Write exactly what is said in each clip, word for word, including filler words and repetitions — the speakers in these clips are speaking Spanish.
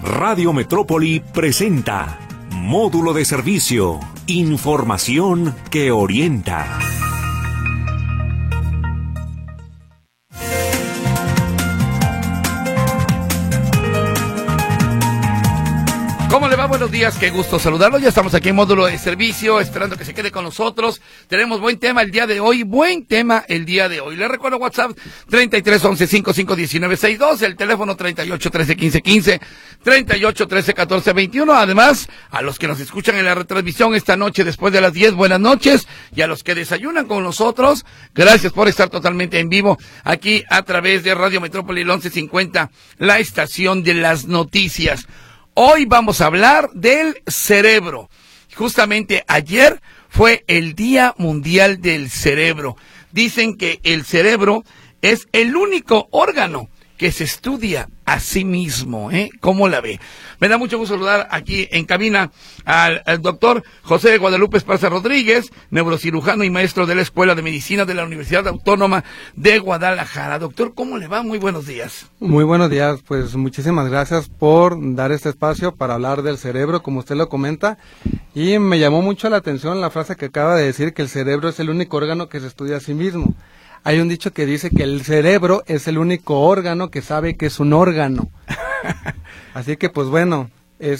Radio Metrópoli presenta Módulo de Servicio, información que orienta. ¿Cómo le va? Buenos días, qué gusto saludarlo. Ya estamos aquí en Módulo de Servicio, esperando que se quede con nosotros. Tenemos buen tema el día de hoy, buen tema el día de hoy. Le recuerdo WhatsApp treinta y tres once cincuenta y cinco diecinueve sesenta y dos, el teléfono treinta y ocho trece quince quince, treinta y ocho trece catorce veintiuno. Además, a los que nos escuchan en la retransmisión esta noche después de las diez, buenas noches. Y a los que desayunan con nosotros, gracias por estar totalmente en vivo aquí a través de Radio Metrópoli once cincuenta, la estación de las noticias. Hoy vamos a hablar del cerebro. Justamente ayer fue el Día Mundial del Cerebro. Dicen que el cerebro es el único órgano que se estudia a sí mismo, ¿eh? ¿Cómo la ve? Me da mucho gusto saludar aquí en cabina al, al doctor José de Guadalupe Esparza Rodríguez, neurocirujano y maestro de la Escuela de Medicina de la Universidad Autónoma de Guadalajara. Doctor, ¿cómo le va? Muy buenos días. Muy buenos días, pues muchísimas gracias por dar este espacio para hablar del cerebro, como usted lo comenta, y me llamó mucho la atención la frase que acaba de decir, que el cerebro es el único órgano que se estudia a sí mismo. Hay un dicho que dice que el cerebro es el único órgano que sabe que es un órgano. Así que pues bueno,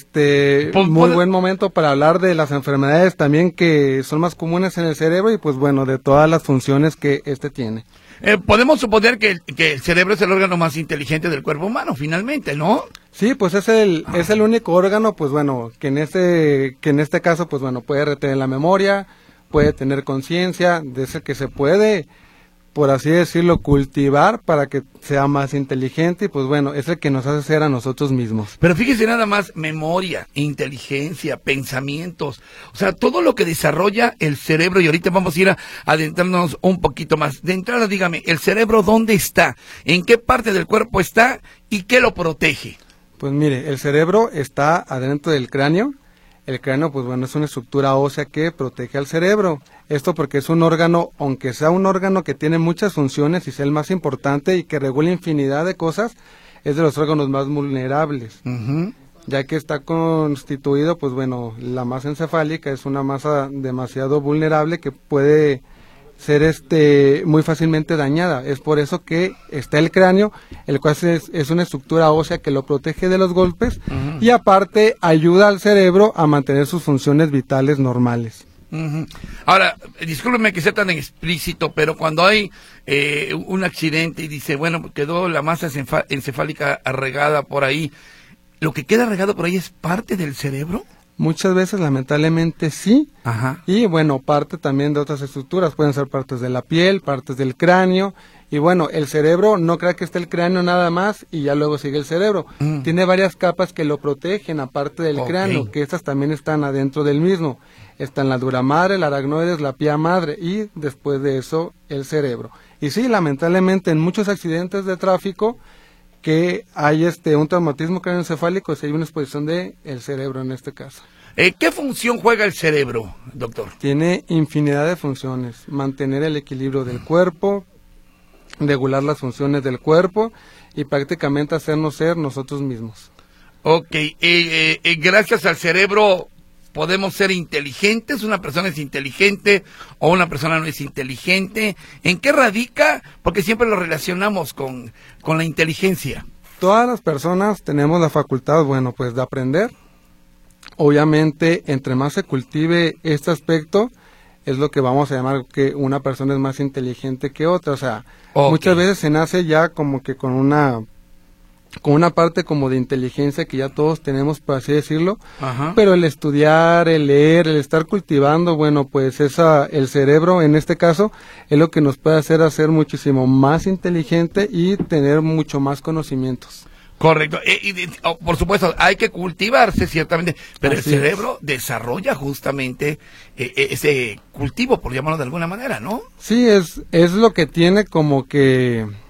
este pues, muy buen momento para hablar de las enfermedades también que son más comunes en el cerebro y pues bueno, de todas las funciones que este tiene. Eh, podemos suponer que, que el cerebro es el órgano más inteligente del cuerpo humano, finalmente, ¿no? Sí, pues es el es el único órgano, pues bueno, que en este que en este caso pues bueno, puede retener la memoria, puede tener conciencia, de ese que se puede, por así decirlo, cultivar para que sea más inteligente y pues bueno, es el que nos hace ser a nosotros mismos. Pero fíjese nada más, memoria, inteligencia, pensamientos, o sea, todo lo que desarrolla el cerebro, y ahorita vamos a ir a adentrarnos un poquito más. De entrada, dígame, ¿el cerebro dónde está? ¿En qué parte del cuerpo está? ¿Y qué lo protege? Pues mire, el cerebro está adentro del cráneo. El cráneo, pues bueno, es una estructura ósea que protege al cerebro. Esto porque es un órgano, aunque sea un órgano que tiene muchas funciones y sea el más importante y que regula infinidad de cosas, es de los órganos más vulnerables. Uh-huh. Ya que está constituido, pues bueno, la masa encefálica es una masa demasiado vulnerable que puede ser este muy fácilmente dañada. Es por eso que está el cráneo, el cual es, es una estructura ósea que lo protege de los golpes, uh-huh, y aparte ayuda al cerebro a mantener sus funciones vitales normales. Uh-huh. Ahora, discúlpeme que sea tan explícito, pero cuando hay eh, un accidente y dice, bueno, quedó la masa encef- encefálica regada por ahí, ¿lo que queda regado por ahí es parte del cerebro? Muchas veces, lamentablemente, sí. Ajá. Y bueno, parte también de otras estructuras, pueden ser partes de la piel, partes del cráneo. Y bueno, el cerebro, no crea que esté el cráneo nada más y ya luego sigue el cerebro. Mm. Tiene varias capas que lo protegen, aparte del okay. cráneo, que estas también están adentro del mismo. Están la dura madre, el aracnoides, la pía madre y después de eso el cerebro. Y sí, lamentablemente en muchos accidentes de tráfico que hay este un traumatismo craneoencefálico, si hay una exposición de el cerebro en este caso. Eh, ¿Qué función juega el cerebro, doctor? Tiene infinidad de funciones: mantener el equilibrio del cuerpo, regular las funciones del cuerpo y prácticamente hacernos ser nosotros mismos. Ok, eh, eh, eh, gracias al cerebro podemos ser inteligentes. ¿Una persona es inteligente o una persona no es inteligente? ¿En qué radica? Porque siempre lo relacionamos con, con la inteligencia. Todas las personas tenemos la facultad, bueno, pues de aprender. Obviamente, entre más se cultive este aspecto, es lo que vamos a llamar que una persona es más inteligente que otra. O sea, okay. muchas veces se nace ya como que con una con una parte como de inteligencia que ya todos tenemos, por así decirlo. Ajá. Pero el estudiar, el leer, el estar cultivando, bueno, pues esa el cerebro en este caso es lo que nos puede hacer hacer muchísimo más inteligente y tener mucho más conocimientos. Correcto, eh, y, oh, por supuesto, hay que cultivarse ciertamente, pero Así el cerebro es. desarrolla justamente eh, ese cultivo, por llamarlo de alguna manera, ¿no? Sí, es es lo que tiene como que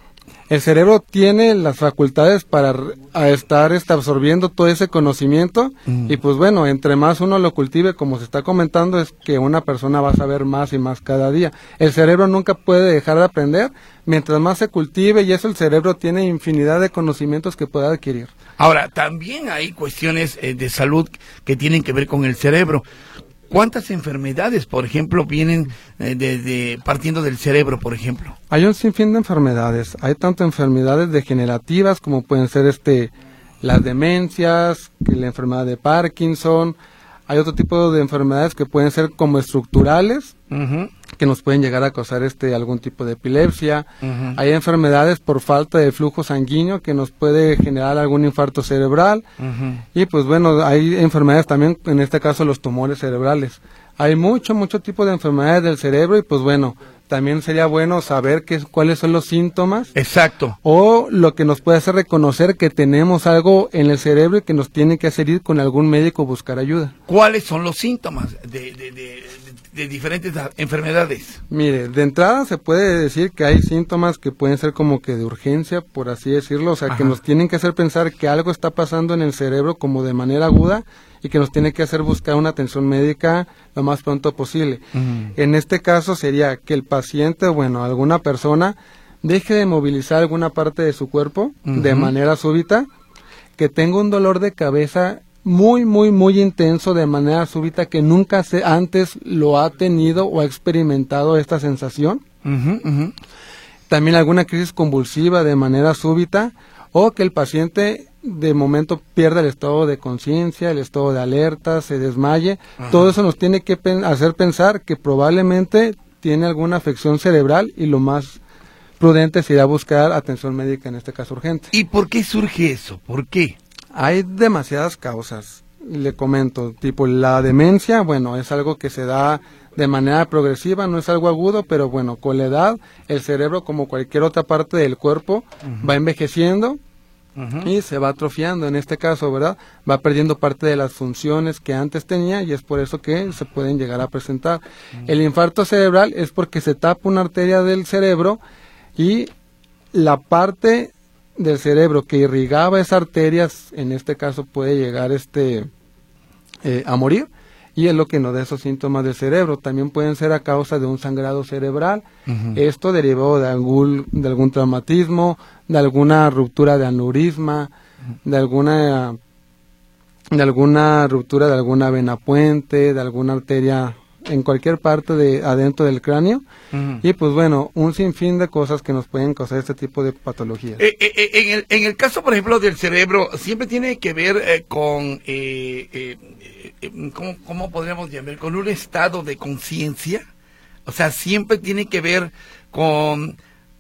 El cerebro tiene las facultades para a estar este, absorbiendo todo ese conocimiento mm. y pues bueno, entre más uno lo cultive, como se está comentando, es que una persona va a saber más y más cada día. El cerebro nunca puede dejar de aprender, mientras más se cultive, y eso el cerebro tiene infinidad de conocimientos que puede adquirir. Ahora, también hay cuestiones eh, de salud que tienen que ver con el cerebro. ¿Cuántas enfermedades, por ejemplo, vienen eh, de, de, partiendo del cerebro, por ejemplo? Hay un sinfín de enfermedades. Hay tanto enfermedades degenerativas como pueden ser este las demencias, la enfermedad de Parkinson. Hay otro tipo de enfermedades que pueden ser como estructurales, uh-huh. que nos pueden llegar a causar este algún tipo de epilepsia. Uh-huh. Hay enfermedades por falta de flujo sanguíneo que nos puede generar algún infarto cerebral. Uh-huh. Y pues bueno, hay enfermedades también, en este caso los tumores cerebrales. Hay mucho, mucho tipo de enfermedades del cerebro y pues bueno, también sería bueno saber qué, cuáles son los síntomas. Exacto. O lo que nos puede hacer reconocer que tenemos algo en el cerebro y que nos tiene que hacer ir con algún médico a buscar ayuda. ¿Cuáles son los síntomas de, de, de, de, de diferentes enfermedades? Mire, de entrada se puede decir que hay síntomas que pueden ser como que de urgencia, por así decirlo, o sea, Ajá. que nos tienen que hacer pensar que algo está pasando en el cerebro como de manera aguda y que nos tiene que hacer buscar una atención médica lo más pronto posible. Uh-huh. En este caso sería que el paciente, bueno, alguna persona deje de movilizar alguna parte de su cuerpo uh-huh. de manera súbita, que tenga un dolor de cabeza muy, muy, muy intenso de manera súbita, que nunca se, antes lo ha tenido o ha experimentado esta sensación. Uh-huh, uh-huh. También alguna crisis convulsiva de manera súbita, o que el paciente de momento pierda el estado de conciencia, el estado de alerta, se desmaye. Ajá. Todo eso nos tiene que pen- hacer pensar que probablemente tiene alguna afección cerebral y lo más prudente sería buscar atención médica, en este caso urgente. ¿Y por qué surge eso? ¿Por qué? Hay demasiadas causas, le comento, tipo la demencia, bueno, es algo que se da de manera progresiva, no es algo agudo, pero bueno, con la edad el cerebro, como cualquier otra parte del cuerpo, uh-huh. va envejeciendo uh-huh. y se va atrofiando, en este caso, ¿verdad? Va perdiendo parte de las funciones que antes tenía y es por eso que se pueden llegar a presentar. Uh-huh. El infarto cerebral es porque se tapa una arteria del cerebro y la parte del cerebro que irrigaba esas arterias, en este caso puede llegar este eh, a morir, y es lo que nos da esos síntomas del cerebro. También pueden ser a causa de un sangrado cerebral, uh-huh. esto derivado de algún, de algún traumatismo, de alguna ruptura de aneurisma, uh-huh. de alguna de alguna ruptura de alguna vena puente, de alguna arteria en cualquier parte de adentro del cráneo, uh-huh. y pues bueno, un sinfín de cosas que nos pueden causar este tipo de patologías. Eh, eh, en, el, en el caso, por ejemplo, del cerebro, siempre tiene que ver eh, con, eh, eh, eh, ¿cómo, ¿cómo podríamos llamar? Con un estado de conciencia. O sea, siempre tiene que ver con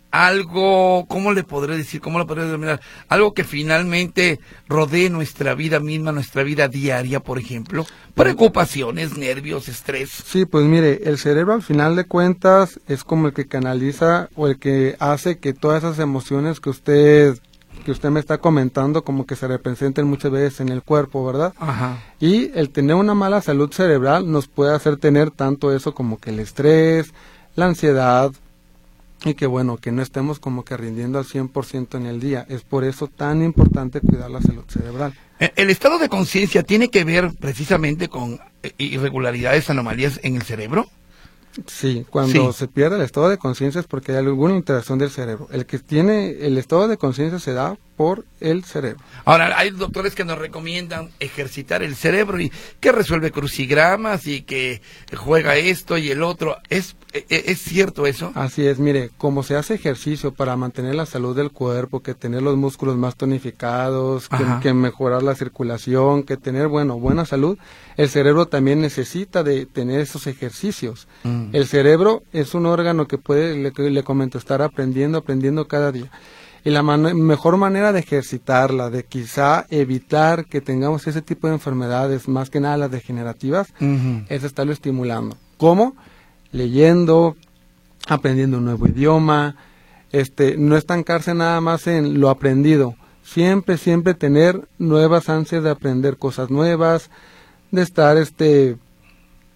algo, ¿cómo le podré decir? ¿Cómo lo podré denominar? Algo que finalmente rodee nuestra vida misma, nuestra vida diaria, por ejemplo. Preocupaciones, nervios, estrés. Sí, pues mire, el cerebro al final de cuentas es como el que canaliza o el que hace que todas esas emociones que usted que usted me está comentando como que se representen muchas veces en el cuerpo, ¿verdad? Ajá. Y el tener una mala salud cerebral nos puede hacer tener tanto eso como que el estrés, la ansiedad, y que bueno, que no estemos como que rindiendo al cien por ciento en el día. Es por eso tan importante cuidar la salud cerebral. El estado de conciencia tiene que ver precisamente con irregularidades, anomalías en el cerebro. Sí, cuando sí. se pierde el estado de conciencia es porque hay alguna interacción del cerebro. El que tiene el estado de conciencia se da por el cerebro. Ahora, hay doctores que nos recomiendan ejercitar el cerebro y que resuelve crucigramas y que juega esto y el otro. ¿Es, es, es cierto eso? Así es, mire, como se hace ejercicio para mantener la salud del cuerpo, que tener los músculos más tonificados, que, que mejorar la circulación, que tener, bueno, buena salud, el cerebro también necesita de tener esos ejercicios. Mm. El cerebro es un órgano que puede, le, le comento, estar aprendiendo, aprendiendo cada día. Y la man- mejor manera de ejercitarla, de quizá evitar que tengamos ese tipo de enfermedades, más que nada las degenerativas, uh-huh. es estarlo estimulando. ¿Cómo? Leyendo, aprendiendo un nuevo idioma, este, no estancarse nada más en lo aprendido. Siempre, siempre tener nuevas ansias de aprender cosas nuevas, de estar este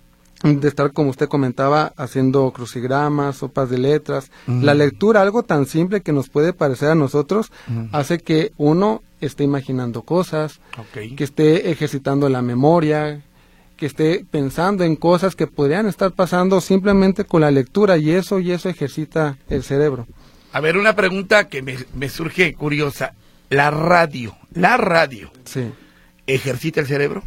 de estar, como usted comentaba, haciendo crucigramas, sopas de letras. Uh-huh. La lectura, algo tan simple que nos puede parecer a nosotros, uh-huh. hace que uno esté imaginando cosas, okay. que esté ejercitando la memoria, que esté pensando en cosas que podrían estar pasando simplemente con la lectura, y eso y eso ejercita el cerebro. A ver, una pregunta que me, me surge curiosa. La radio, la radio, sí. ¿ejercita el cerebro?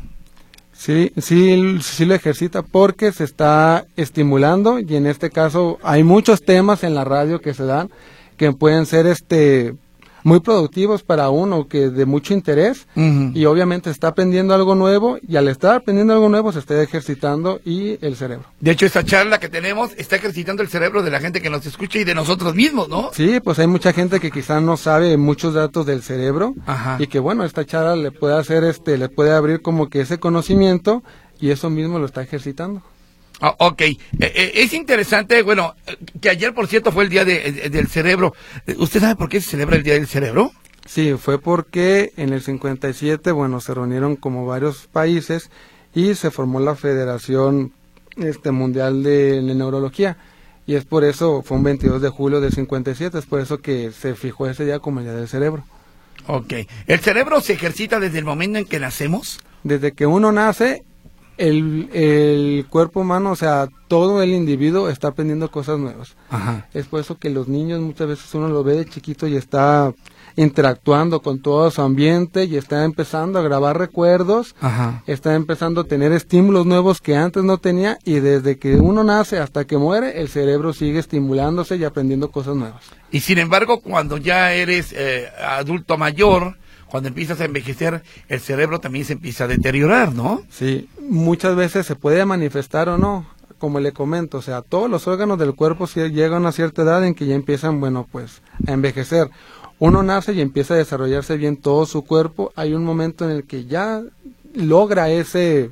Sí, sí, sí lo ejercita porque se está estimulando, y en este caso hay muchos temas en la radio que se dan que pueden ser este muy productivos para uno, que de mucho interés, uh-huh. y obviamente está aprendiendo algo nuevo, y al estar aprendiendo algo nuevo se está ejercitando y el cerebro. De hecho, esta charla que tenemos está ejercitando el cerebro de la gente que nos escucha y de nosotros mismos, ¿no? Sí, pues hay mucha gente que quizás no sabe muchos datos del cerebro, ajá. y que bueno, esta charla le puede hacer, este, le puede abrir como que ese conocimiento, y eso mismo lo está ejercitando. Oh, ok, eh, eh, es interesante, bueno, que ayer, por cierto, fue el Día de, de, del Cerebro. ¿Usted sabe por qué se celebra el Día del Cerebro? Sí, fue porque en el cincuenta y siete, bueno, se reunieron como varios países y se formó la Federación este, Mundial de, de Neurología, y es por eso, fue un veintidós de julio del cincuenta y siete, es por eso que se fijó ese día como el Día del Cerebro. Ok, ¿el cerebro se ejercita desde el momento en que nacemos? Desde que uno nace, El, el cuerpo humano, o sea, todo el individuo está aprendiendo cosas nuevas. Ajá. Es por eso que los niños muchas veces uno lo ve de chiquito y está interactuando con todo su ambiente y está empezando a grabar recuerdos, ajá. está empezando a tener estímulos nuevos que antes no tenía, y desde que uno nace hasta que muere, el cerebro sigue estimulándose y aprendiendo cosas nuevas. Y sin embargo, cuando ya eres eh, adulto mayor, cuando empiezas a envejecer, el cerebro también se empieza a deteriorar, ¿no? Sí, muchas veces se puede manifestar o no, como le comento, o sea, todos los órganos del cuerpo si llegan a cierta edad en que ya empiezan, bueno, pues, a envejecer. Uno nace y empieza a desarrollarse bien todo su cuerpo, hay un momento en el que ya logra ese,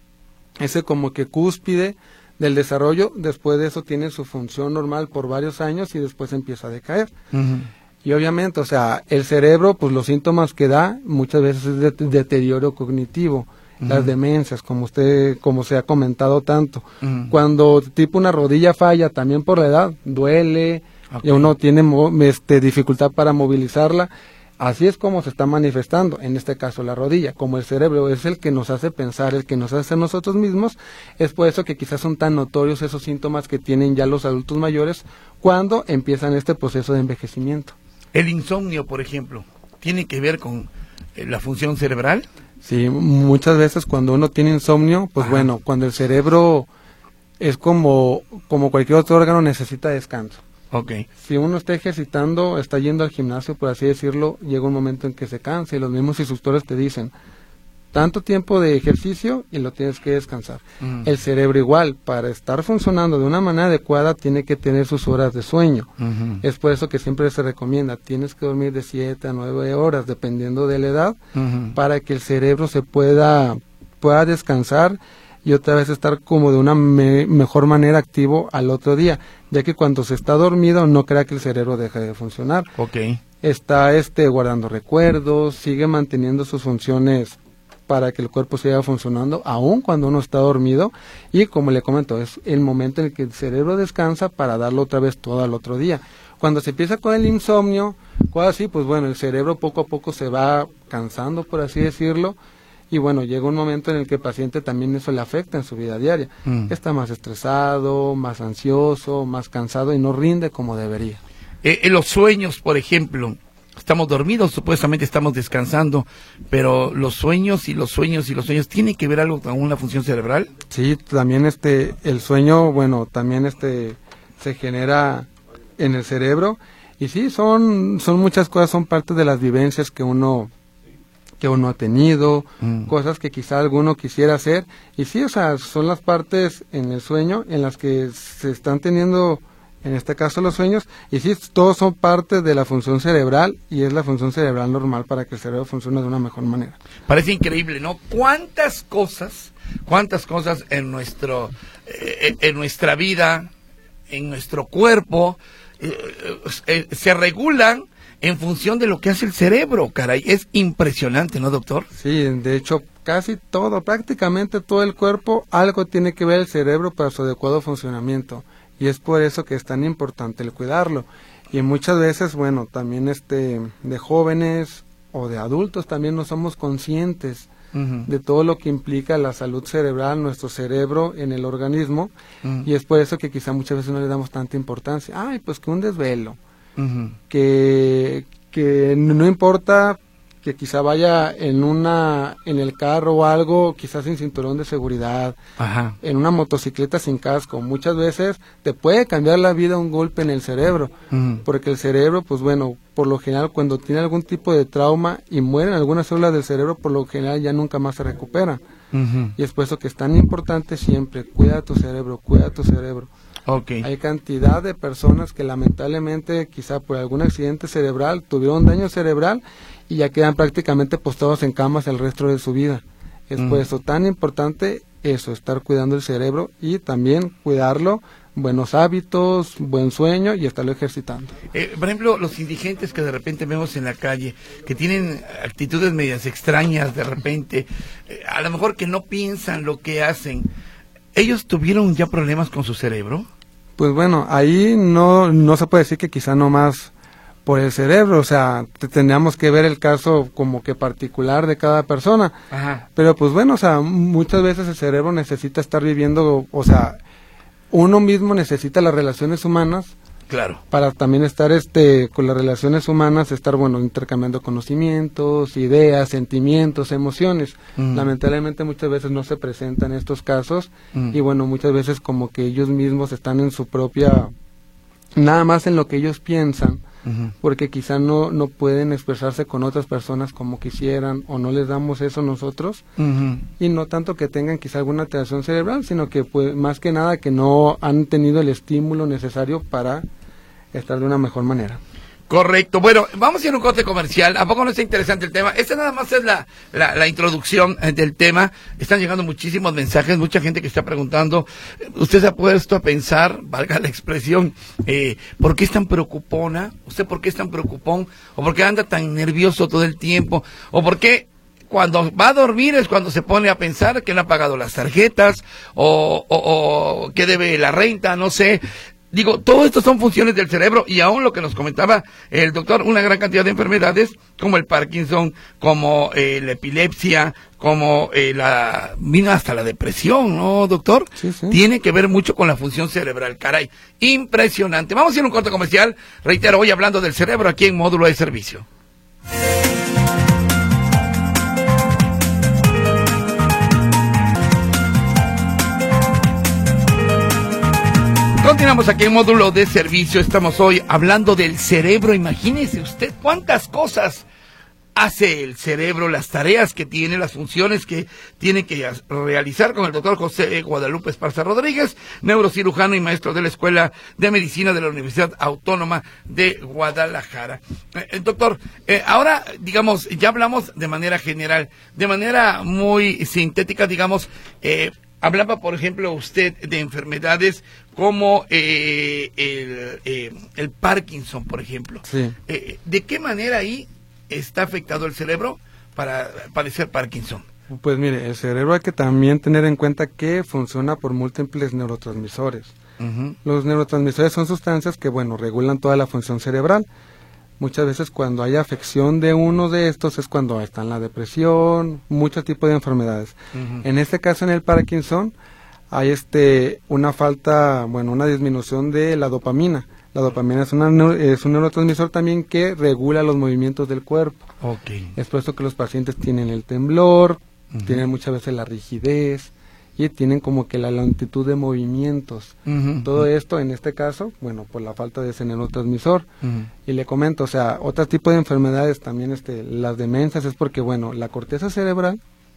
ese como que cúspide del desarrollo, después de eso tiene su función normal por varios años y después empieza a decaer. Uh-huh. Y obviamente, o sea, el cerebro, pues los síntomas que da muchas veces es de, de deterioro cognitivo, uh-huh. las demencias, como usted, como se ha comentado tanto. Uh-huh. Cuando tipo una rodilla falla, también por la edad, duele, okay. y uno tiene este, dificultad para movilizarla. Así es como se está manifestando, en este caso la rodilla, como el cerebro es el que nos hace pensar, el que nos hace nosotros mismos, es por eso que quizás son tan notorios esos síntomas que tienen ya los adultos mayores cuando empiezan este proceso de envejecimiento. El insomnio, por ejemplo, ¿tiene que ver con eh, la función cerebral? Sí, muchas veces cuando uno tiene insomnio, pues Ajá. bueno, cuando el cerebro es como, como cualquier otro órgano, necesita descanso. Okay. Si uno está ejercitando, está yendo al gimnasio, por así decirlo, llega un momento en que se cansa, y los mismos instructores te dicen, tanto tiempo de ejercicio y lo tienes que descansar. Uh-huh. El cerebro igual, para estar funcionando de una manera adecuada, tiene que tener sus horas de sueño. Uh-huh. Es por eso que siempre se recomienda, tienes que dormir de siete a nueve horas, dependiendo de la edad, uh-huh. para que el cerebro se pueda, pueda descansar y otra vez estar como de una me- mejor manera activo al otro día, ya que cuando se está dormido no crea que el cerebro deje de funcionar. Okay. Está este guardando recuerdos, sigue manteniendo sus funciones para que el cuerpo siga funcionando aun cuando uno está dormido, y como le comento, es el momento en el que el cerebro descansa para darlo otra vez todo al otro día. Cuando se empieza con el insomnio, cosas así, pues bueno, el cerebro poco a poco se va cansando, por así decirlo, y bueno, llega un momento en el que el paciente también eso le afecta en su vida diaria. Mm. Está más estresado, más ansioso, más cansado y no rinde como debería. Eh, en los sueños, por ejemplo, estamos dormidos, supuestamente estamos descansando, pero los sueños y los sueños y los sueños, ¿tienen que ver algo con una función cerebral? Sí, también este, el sueño, bueno, también este, se genera en el cerebro, y sí, son, son muchas cosas, son parte de las vivencias que uno, que uno ha tenido, mm. cosas que quizá alguno quisiera hacer, y sí, o sea, son las partes en el sueño en las que se están teniendo, en este caso los sueños, y sí, todos son parte de la función cerebral, y es la función cerebral normal para que el cerebro funcione de una mejor manera. Parece increíble, ¿no? ¿Cuántas cosas, cuántas cosas en nuestro, eh, en nuestra vida, en nuestro cuerpo, eh, eh, se regulan en función de lo que hace el cerebro, caray? Es impresionante, ¿no, doctor? Sí, de hecho, casi todo, prácticamente todo el cuerpo, algo tiene que ver el cerebro para su adecuado funcionamiento. Y es por eso que es tan importante el cuidarlo. Y muchas veces, bueno, también este de jóvenes o de adultos también no somos conscientes uh-huh. de todo lo que implica la salud cerebral, nuestro cerebro en el organismo. Uh-huh. Y es por eso que quizá muchas veces no le damos tanta importancia. Ay, pues que un desvelo, uh-huh. que, que no importa que quizá vaya en una en el carro o algo, quizás sin cinturón de seguridad, Ajá. en una motocicleta sin casco. Muchas veces te puede cambiar la vida un golpe en el cerebro, uh-huh. porque el cerebro, pues bueno, por lo general cuando tiene algún tipo de trauma y mueren algunas células del cerebro, por lo general ya nunca más se recupera. Uh-huh. Y es por eso que es tan importante siempre, cuida tu cerebro, cuida tu cerebro. Okay. Hay cantidad de personas que lamentablemente quizá por algún accidente cerebral tuvieron daño cerebral y ya quedan prácticamente postrados en camas el resto de su vida. Es mm. por eso tan importante eso, estar cuidando el cerebro y también cuidarlo, buenos hábitos, buen sueño y estarlo ejercitando. Eh, por ejemplo, los indigentes que de repente vemos en la calle, que tienen actitudes medias extrañas de repente, eh, a lo mejor que no piensan lo que hacen, ¿ellos tuvieron ya problemas con su cerebro? Pues bueno, ahí no no se puede decir que quizá no más por el cerebro, o sea, tendríamos que ver el caso como que particular de cada persona. Ajá. Pero pues bueno, o sea, muchas veces el cerebro necesita estar viviendo, o sea, uno mismo necesita las relaciones humanas. Claro. Para también estar este con las relaciones humanas, estar bueno intercambiando conocimientos, ideas, sentimientos, emociones. Mm. Lamentablemente muchas veces no se presentan estos casos mm. y bueno, muchas veces como que ellos mismos están en su propia, nada más en lo que ellos piensan, uh-huh. porque quizá no no pueden expresarse con otras personas como quisieran o no les damos eso nosotros. Uh-huh. Y no tanto que tengan quizá alguna alteración cerebral, sino que pues más que nada que no han tenido el estímulo necesario para estar de una mejor manera. Correcto. Bueno, vamos a ir a un corte comercial. ¿A poco no está interesante el tema? Este nada más es la, la, la introducción eh, del tema. Están llegando muchísimos mensajes, mucha gente que está preguntando. ¿Usted se ha puesto a pensar, valga la expresión, eh, por qué es tan preocupona? ¿Usted por qué es tan preocupón? ¿O por qué anda tan nervioso todo el tiempo? ¿O por qué cuando va a dormir es cuando se pone a pensar que no ha pagado las tarjetas? ¿O, o, o que debe la renta? No sé. Digo, todo esto son funciones del cerebro y aún lo que nos comentaba el doctor, una gran cantidad de enfermedades como el Parkinson, como eh, la epilepsia, como eh, la, vino hasta la depresión, ¿no, doctor? Sí, sí. Tiene que ver mucho con la función cerebral, caray, impresionante. Vamos a ir a un corte comercial, reitero, hoy hablando del cerebro aquí en Módulo de Servicio. Continuamos aquí en Módulo de Servicio, estamos hoy hablando del cerebro. Imagínese usted cuántas cosas hace el cerebro, las tareas que tiene, las funciones que tiene que realizar con el doctor José Guadalupe Esparza Rodríguez, neurocirujano y maestro de la Escuela de Medicina de la Universidad Autónoma de Guadalajara. Eh, doctor, eh, ahora, digamos, ya hablamos de manera general, de manera muy sintética, digamos, eh, hablaba, por ejemplo, usted de enfermedades como eh, el, eh, el Parkinson, por ejemplo. Sí. Eh, ¿De qué manera ahí está afectado el cerebro para padecer Parkinson? Pues mire, el cerebro hay que también tener en cuenta que funciona por múltiples neurotransmisores. Uh-huh. Los neurotransmisores son sustancias que, bueno, regulan toda la función cerebral. Muchas veces cuando hay afección de uno de estos es cuando está en la depresión, muchos tipos de enfermedades. Uh-huh. En este caso, en el Parkinson, hay este una falta, bueno, una disminución de la dopamina. La dopamina es, una, es un neurotransmisor también que regula los movimientos del cuerpo. Okay. Es por eso que los pacientes tienen el temblor, uh-huh. tienen muchas veces la rigidez y tienen como que la lentitud de movimientos. Uh-huh. Todo esto, en este caso, bueno, por la falta de ese neurotransmisor. Uh-huh. Y le comento, o sea, otro tipo de enfermedades también, este, las demencias, es porque, bueno, la corteza cerebral,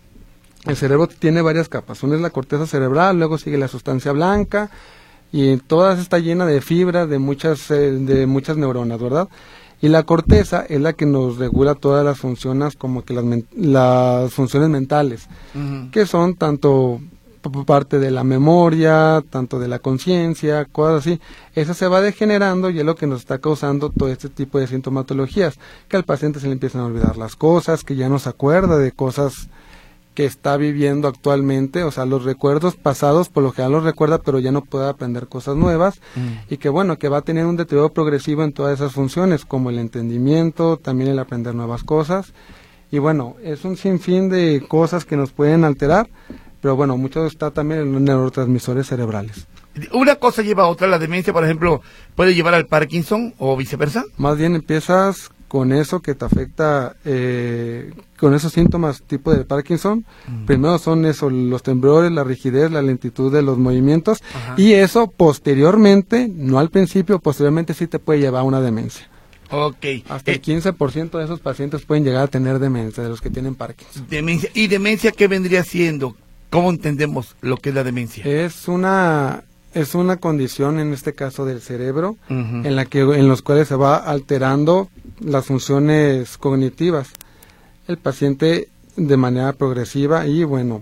el cerebro tiene varias capas. Una es la corteza cerebral, luego sigue la sustancia blanca, y toda está llena de fibras, de muchas, eh, de muchas neuronas, ¿verdad? Y la corteza es la que nos regula todas las funciones, como que las, men- las funciones mentales, uh-huh. que son tanto parte de la memoria, tanto de la conciencia, cosas así. Eso se va degenerando y es lo que nos está causando todo este tipo de sintomatologías, que al paciente se le empiezan a olvidar las cosas, que ya no se acuerda de cosas que está viviendo actualmente, o sea, los recuerdos pasados por lo general los recuerda, pero ya no puede aprender cosas nuevas, mm. y que bueno, que va a tener un deterioro progresivo en todas esas funciones, como el entendimiento, también el aprender nuevas cosas, y bueno, es un sinfín de cosas que nos pueden alterar, pero bueno, mucho está también en los neurotransmisores cerebrales. ¿Una cosa lleva a otra? ¿La demencia, por ejemplo, puede llevar al Parkinson o viceversa? Más bien empiezas con eso que te afecta, eh, con esos síntomas tipo de Parkinson. Mm. Primero son eso, los temblores, la rigidez, la lentitud de los movimientos. Ajá. Y eso posteriormente, no al principio, posteriormente sí te puede llevar a una demencia. Okay. Hasta el quince por ciento de esos pacientes pueden llegar a tener demencia, de los que tienen Parkinson. Demencia. ¿Y demencia qué vendría siendo? ¿Cómo entendemos lo que es la demencia? Es una... Es una condición, en este caso del cerebro, uh-huh. en la que en los cuales se va alterando las funciones cognitivas. El paciente de manera progresiva y bueno,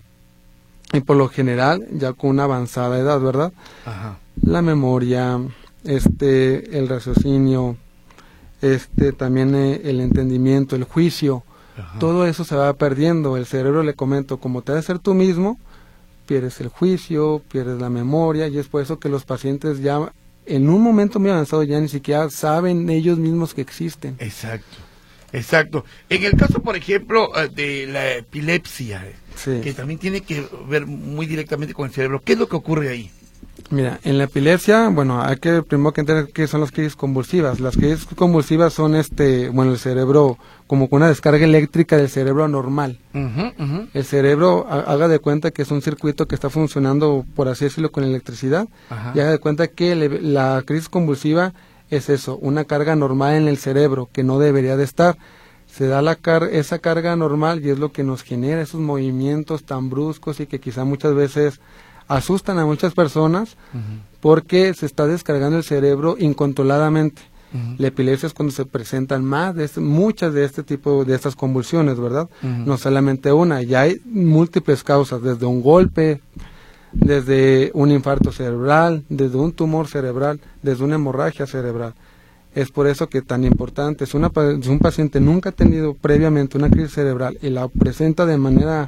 y por lo general ya con una avanzada edad, ¿verdad? Ajá. La memoria, este, el raciocinio, este, también eh, el entendimiento, el juicio, ajá. todo eso se va perdiendo. El cerebro, le comento, como te debe ser tú mismo, pierdes el juicio, pierdes la memoria, y es por eso que los pacientes ya en un momento muy avanzado ya ni siquiera saben ellos mismos que existen. Exacto, exacto. En el caso, por ejemplo, de la epilepsia, sí. que también tiene que ver muy directamente con el cerebro, ¿qué es lo que ocurre ahí? Mira, en la epilepsia, bueno, hay que primero que entender qué son las crisis convulsivas. Las crisis convulsivas son, este, bueno, el cerebro, como con una descarga eléctrica del cerebro normal. Uh-huh, uh-huh. El cerebro, ha, haga de cuenta que es un circuito que está funcionando, por así decirlo, con electricidad. Uh-huh. Y haga de cuenta que le, la crisis convulsiva es eso, una carga normal en el cerebro, que no debería de estar. Se da la car esa carga normal y es lo que nos genera esos movimientos tan bruscos y que quizá muchas veces asustan a muchas personas, uh-huh. porque se está descargando el cerebro incontroladamente. Uh-huh. La epilepsia es cuando se presentan más de este, muchas de este tipo de estas convulsiones, ¿verdad? Uh-huh. No solamente una, ya hay múltiples causas, desde un golpe, desde un infarto cerebral, desde un tumor cerebral, desde una hemorragia cerebral. Es por eso que tan importante, si, una, si un paciente nunca ha tenido previamente una crisis cerebral y la presenta de manera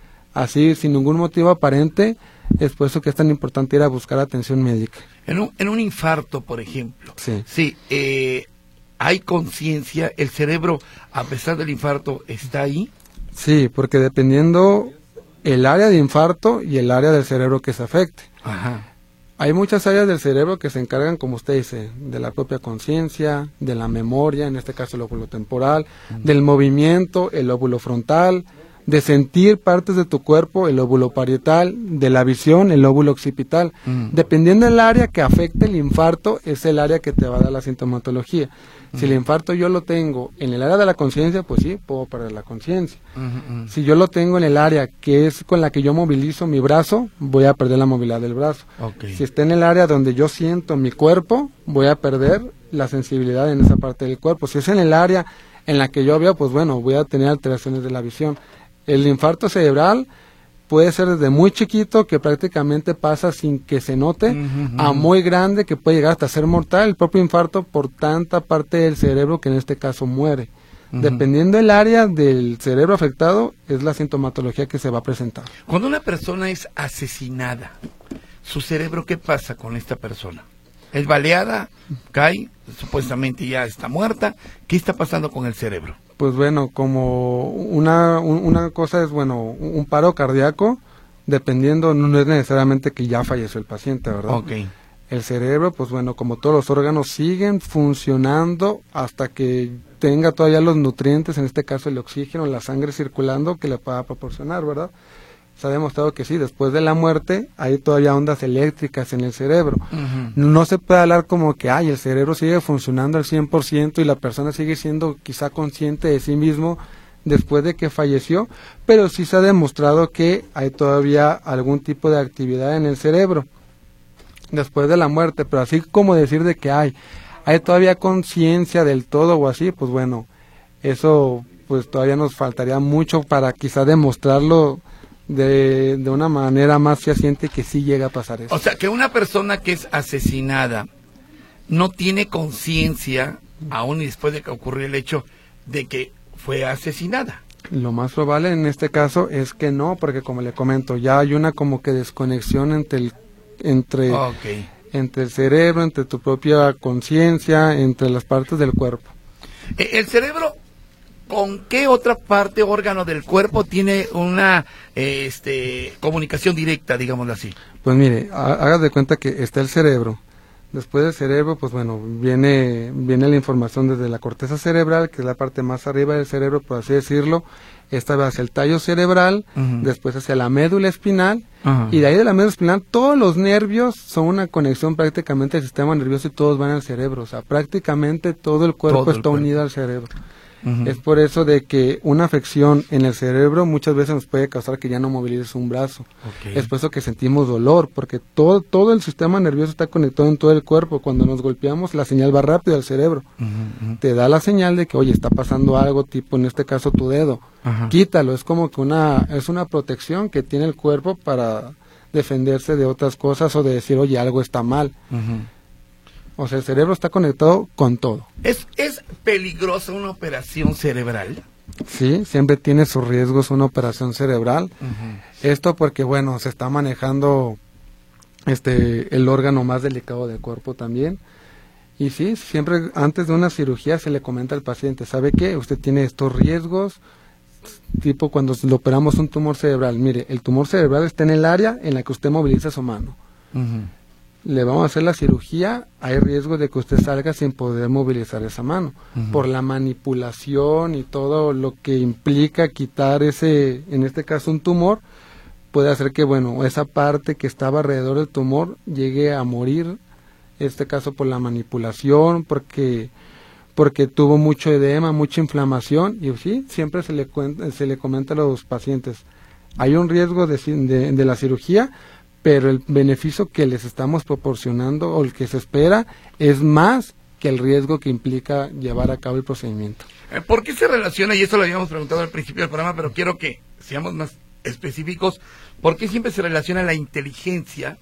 así, sin ningún motivo aparente, es por eso que es tan importante ir a buscar atención médica. En un, en un infarto, por ejemplo, sí, sí eh, ¿hay conciencia? ¿El cerebro, a pesar del infarto, está ahí? Sí, porque dependiendo el área de infarto y el área del cerebro que se afecte. Ajá. Hay muchas áreas del cerebro que se encargan, como usted dice, de la propia conciencia, de la memoria, en este caso el lóbulo temporal, uh-huh. del movimiento, el lóbulo frontal, de sentir partes de tu cuerpo, el lóbulo parietal, de la visión, el lóbulo occipital. Mm. Dependiendo del área que afecte el infarto, es el área que te va a dar la sintomatología. Mm. Si el infarto yo lo tengo en el área de la conciencia, pues sí, puedo perder la conciencia. Mm-hmm. Si yo lo tengo en el área que es con la que yo movilizo mi brazo, voy a perder la movilidad del brazo. Okay. Si está en el área donde yo siento mi cuerpo, voy a perder la sensibilidad en esa parte del cuerpo. Si es en el área en la que yo veo, pues bueno, voy a tener alteraciones de la visión. El infarto cerebral puede ser desde muy chiquito, que prácticamente pasa sin que se note, uh-huh. a muy grande, que puede llegar hasta ser mortal, el propio infarto, por tanta parte del cerebro que en este caso muere. Uh-huh. Dependiendo del área del cerebro afectado, es la sintomatología que se va a presentar. Cuando una persona es asesinada, ¿su cerebro qué pasa con esta persona? ¿Es baleada? ¿Cae? Supuestamente ya está muerta. ¿Qué está pasando con el cerebro? Pues bueno, como una, una cosa es, bueno, un paro cardíaco, dependiendo, no es necesariamente que ya falleció el paciente, ¿verdad? Okay. El cerebro, pues bueno, como todos los órganos, siguen funcionando hasta que tenga todavía los nutrientes, en este caso el oxígeno, la sangre circulando, que le pueda proporcionar, ¿verdad? Se ha demostrado que sí, después de la muerte hay todavía ondas eléctricas en el cerebro. Uh-huh. No se puede hablar como que, ay, el cerebro sigue funcionando al cien por ciento y la persona sigue siendo quizá consciente de sí mismo después de que falleció, pero sí se ha demostrado que hay todavía algún tipo de actividad en el cerebro después de la muerte, pero así como decir de que hay, hay todavía conciencia del todo o así, pues bueno, eso pues todavía nos faltaría mucho para quizá demostrarlo De, de una manera más fehaciente que sí llega a pasar eso. O sea, que una persona que es asesinada no tiene conciencia, aún y después de que ocurrió el hecho, de que fue asesinada. Lo más probable en este caso es que no, porque como le comento, ya hay una como que desconexión entre el, entre, Okay. entre el cerebro, entre tu propia conciencia, entre las partes del cuerpo. Eh, El cerebro, ¿con qué otra parte, órgano del cuerpo tiene una eh, este, comunicación directa, digámoslo así? Pues mire, há- haga de cuenta que está el cerebro. Después del cerebro, pues bueno, viene, viene la información desde la corteza cerebral, que es la parte más arriba del cerebro, por así decirlo. Esta va hacia el tallo cerebral, Ujú. después hacia la médula espinal, Ajá. y de ahí de la médula espinal, todos los nervios son una conexión prácticamente del sistema nervioso y todos van al cerebro. O sea, prácticamente todo el cuerpo Todo el está cuerpo. unido al cerebro. Ujú. Es por eso de que una afección en el cerebro muchas veces nos puede causar que ya no movilices un brazo. Ok. Es por eso que sentimos dolor, porque todo, todo el sistema nervioso está conectado en todo el cuerpo. Cuando nos golpeamos, la señal va rápido al cerebro. Ujú, ujú. Te da la señal de que, oye, está pasando algo, tipo en este caso tu dedo. Ajá. Quítalo, es como que una, es una protección que tiene el cuerpo para defenderse de otras cosas o de decir, oye, algo está mal. Ujú. O sea, el cerebro está conectado con todo. ¿Es, ¿Es peligrosa una operación cerebral? Sí, siempre tiene sus riesgos una operación cerebral. Ujú. Esto porque, bueno, se está manejando este el órgano más delicado del cuerpo también. Y sí, siempre antes de una cirugía se le comenta al paciente, ¿sabe qué? Usted tiene estos riesgos, tipo cuando le operamos un tumor cerebral. Mire, el tumor cerebral está en el área en la que usted moviliza su mano. Ujú. Le vamos a hacer la cirugía, hay riesgo de que usted salga sin poder movilizar esa mano, Ujú. por la manipulación y todo lo que implica quitar ese, en este caso un tumor, puede hacer que, bueno, esa parte que estaba alrededor del tumor llegue a morir, en este caso por la manipulación, porque porque tuvo mucho edema, mucha inflamación, y sí, siempre se le, cuenta, se le comenta a los pacientes, hay un riesgo de, de, de la cirugía, pero el beneficio que les estamos proporcionando o el que se espera es más que el riesgo que implica llevar a cabo el procedimiento. Eh, ¿Por qué se relaciona, y esto lo habíamos preguntado al principio del programa, pero quiero que seamos más específicos, ¿por qué siempre se relaciona la inteligencia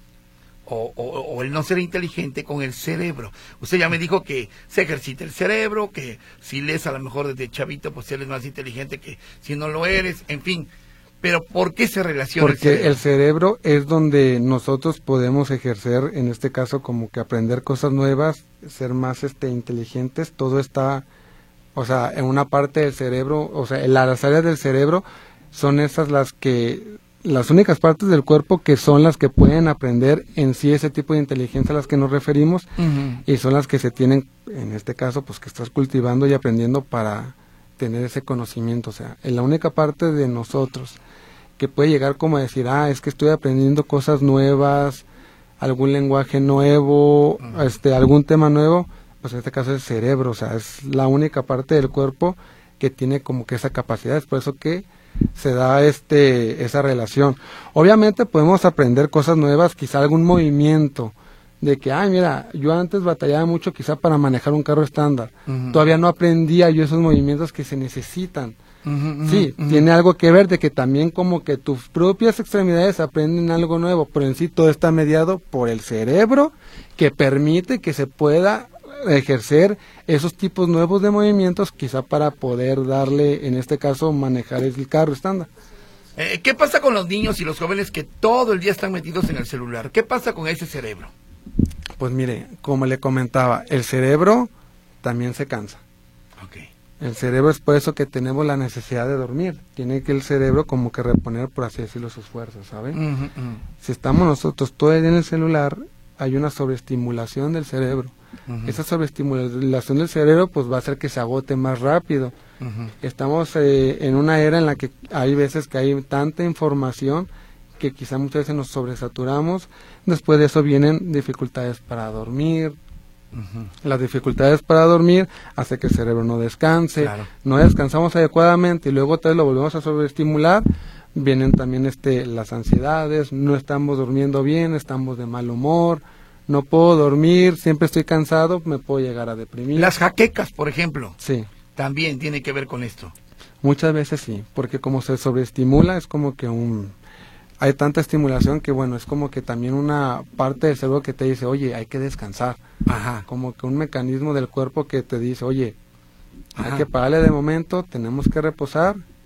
o, o, o el no ser inteligente con el cerebro? Usted ya me dijo que se ejercita el cerebro, que si lees a lo mejor desde chavito, pues eres más inteligente que si no lo eres, en fin. Pero ¿por qué se relaciona Porque el cerebro? el cerebro es donde nosotros podemos ejercer, en este caso, como que aprender cosas nuevas, ser más este inteligentes, todo está, o sea, en una parte del cerebro, o sea, en las áreas del cerebro son esas las que, las únicas partes del cuerpo que son las que pueden aprender en sí ese tipo de inteligencia a las que nos referimos, Ujú. y son las que se tienen, en este caso, pues que estás cultivando y aprendiendo para tener ese conocimiento. O sea, en la única parte de nosotros que puede llegar como a decir, ah, es que estoy aprendiendo cosas nuevas, algún lenguaje nuevo, uh-huh. este, algún tema nuevo, pues en este caso es el cerebro. O sea, es la única parte del cuerpo que tiene como que esa capacidad. Es por eso que se da este esa relación. Obviamente podemos aprender cosas nuevas, quizá algún movimiento, de que, ay, mira, yo antes batallaba mucho quizá para manejar un carro estándar. Uh-huh. Todavía no aprendía yo esos movimientos que se necesitan. Uh-huh, uh-huh, sí, uh-huh. Tiene algo que ver de que también como que tus propias extremidades aprenden algo nuevo, pero en sí todo está mediado por el cerebro que permite que se pueda ejercer esos tipos nuevos de movimientos quizá para poder darle, en este caso, manejar el carro estándar. Eh, ¿Qué pasa con los niños y los jóvenes que todo el día están metidos en el celular? ¿Qué pasa con ese cerebro? Pues mire, como le comentaba, el cerebro también se cansa. Okay. El cerebro es por eso que tenemos la necesidad de dormir. Tiene que el cerebro como que reponer, por así decirlo, sus fuerzas, ¿saben? Uh-huh, uh-huh. Si estamos nosotros todo el día en el celular, hay una sobreestimulación del cerebro. Uh-huh. Esa sobreestimulación del cerebro pues va a hacer que se agote más rápido. Uh-huh. Estamos eh, en una era en la que hay veces que hay tanta información que quizá muchas veces nos sobresaturamos. Después de eso vienen dificultades para dormir. Uh-huh. Las dificultades para dormir hace que el cerebro no descanse, claro. No descansamos adecuadamente y luego otra vez lo volvemos a sobreestimular. Vienen también este las ansiedades, no estamos durmiendo bien, estamos de mal humor, no puedo dormir, siempre estoy cansado, me puedo llegar a deprimir. Las jaquecas, por ejemplo, sí, también tiene que ver con esto. Muchas veces sí, porque como se sobreestimula es como que un hay tanta estimulación que bueno, es como que también una parte del cerebro que te dice, oye, hay que descansar. Ajá. Como que un mecanismo del cuerpo que te dice, oye, Ajá. hay que pararle de momento, tenemos que reposar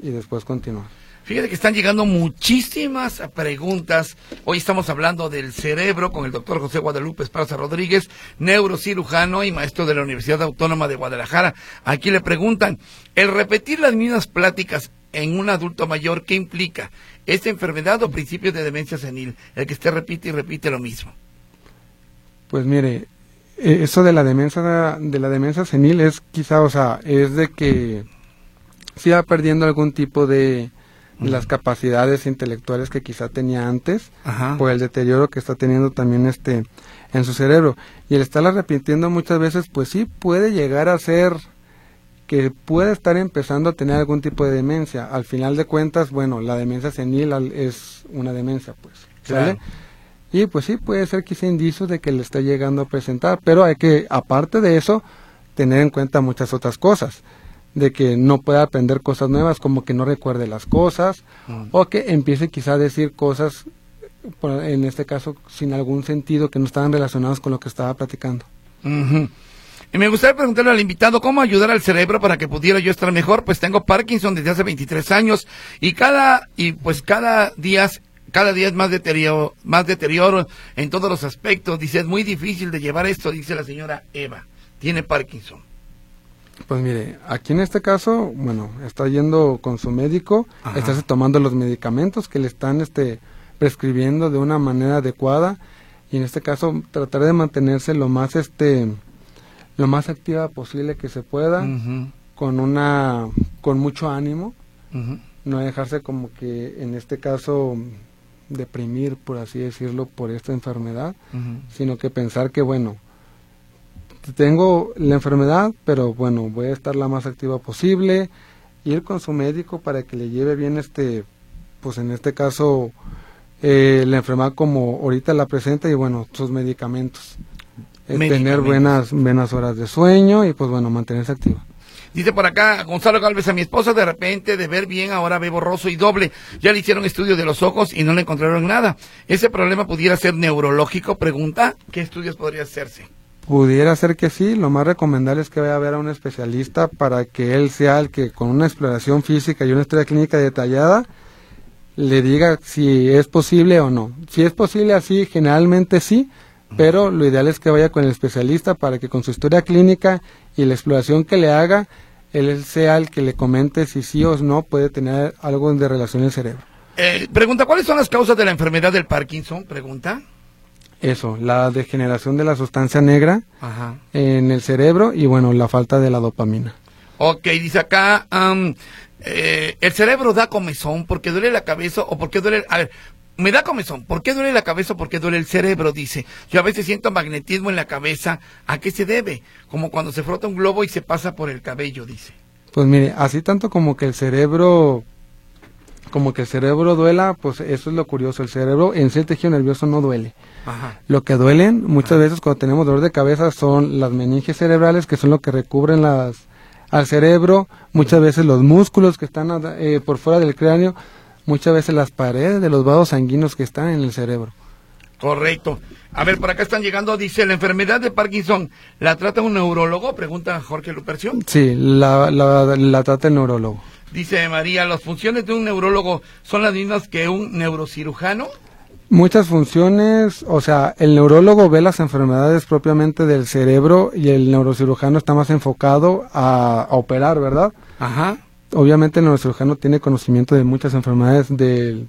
y después continuar. Fíjate que están llegando muchísimas preguntas. Hoy estamos hablando del cerebro con el doctor José Guadalupe Esparza Rodríguez, neurocirujano y maestro de la Universidad Autónoma de Guadalajara. Aquí le preguntan, ¿el repetir las mismas pláticas en un adulto mayor qué implica? ¿Es enfermedad o principio de demencia senil? El que esté repite y repite lo mismo. Pues mire, eso de la demencia de la demencia senil es quizá, o sea, es de que se va perdiendo algún tipo de las capacidades intelectuales que quizá tenía antes. Ajá. Por el deterioro que está teniendo también este en su cerebro, y el estarla repitiendo muchas veces, pues sí puede llegar a ser que puede estar empezando a tener algún tipo de demencia. Al final de cuentas, bueno, la demencia senil es una demencia, pues, ¿sale? Claro. Y pues sí puede ser quizá indicio de que le está llegando a presentar, pero hay que, aparte de eso, tener en cuenta muchas otras cosas, de que no pueda aprender cosas nuevas, como que no recuerde las cosas, mm. o que empiece quizá a decir cosas, en este caso, sin algún sentido, que no estaban relacionadas con lo que estaba platicando. Uh-huh. Y me gustaría preguntarle al invitado, ¿cómo ayudar al cerebro para que pudiera yo estar mejor? Pues tengo Parkinson desde hace veintitrés años, y cada, y pues cada día, cada día es más deterioro, más deterioro en todos los aspectos. Dice, es muy difícil de llevar esto, dice la señora Eva, tiene Parkinson. Pues mire, aquí en este caso, bueno, está yendo con su médico, Ajá. está tomando los medicamentos que le están este, prescribiendo de una manera adecuada, y en este caso tratar de mantenerse lo más este lo más activa posible que se pueda, uh-huh. con una con mucho ánimo, uh-huh. no dejarse como que en este caso deprimir, por así decirlo, por esta enfermedad, uh-huh. sino que pensar que bueno, tengo la enfermedad, pero bueno, voy a estar la más activa posible, ir con su médico para que le lleve bien este, pues en este caso, eh, la enfermedad como ahorita la presenta, y bueno, sus medicamentos, eh, tener buenas, buenas horas de sueño, y pues bueno, mantenerse activa. Dice por acá Gonzalo Galvez, a mi esposa de repente de ver bien ahora ve borroso y doble, ya le hicieron estudio de los ojos y no le encontraron nada. ¿Ese problema pudiera ser neurológico? Pregunta, ¿qué estudios podría hacerse? Pudiera ser que sí, lo más recomendable es que vaya a ver a un especialista para que él sea el que con una exploración física y una historia clínica detallada le diga si es posible o no. Si es posible así, generalmente sí, pero lo ideal es que vaya con el especialista para que con su historia clínica y la exploración que le haga, él sea el que le comente si sí o no puede tener algo de relación en el cerebro. Eh, pregunta, ¿cuáles son las causas de la enfermedad del Parkinson? Pregunta. Eso, la degeneración de la sustancia negra Ajá. en el cerebro y bueno, la falta de la dopamina. Ok, dice acá, um, eh, el cerebro da comezón porque duele la cabeza o porque duele... A ver, me da comezón, ¿por qué duele la cabeza o por qué duele el cerebro? Dice, yo a veces siento magnetismo en la cabeza, ¿a qué se debe? Como cuando se frota un globo y se pasa por el cabello, dice. Pues mire, así tanto como que el cerebro... como que el cerebro duela, pues eso es lo curioso, el cerebro en sí el tejido nervioso no duele. Ajá. Lo que duelen muchas Ajá. veces cuando tenemos dolor de cabeza son las meninges cerebrales, que son lo que recubren las al cerebro, muchas veces los músculos que están eh, por fuera del cráneo, muchas veces las paredes de los vasos sanguíneos que están en el cerebro. Correcto. A ver, por acá están llegando, dice, ¿la enfermedad de Parkinson la trata un neurólogo? Pregunta Jorge Lupercio. Sí, la, la, la trata el neurólogo. Dice María, ¿las funciones de un neurólogo son las mismas que un neurocirujano? Muchas funciones, o sea, el neurólogo ve las enfermedades propiamente del cerebro y el neurocirujano está más enfocado a, a operar, ¿verdad? Ajá. Obviamente el neurocirujano tiene conocimiento de muchas enfermedades del,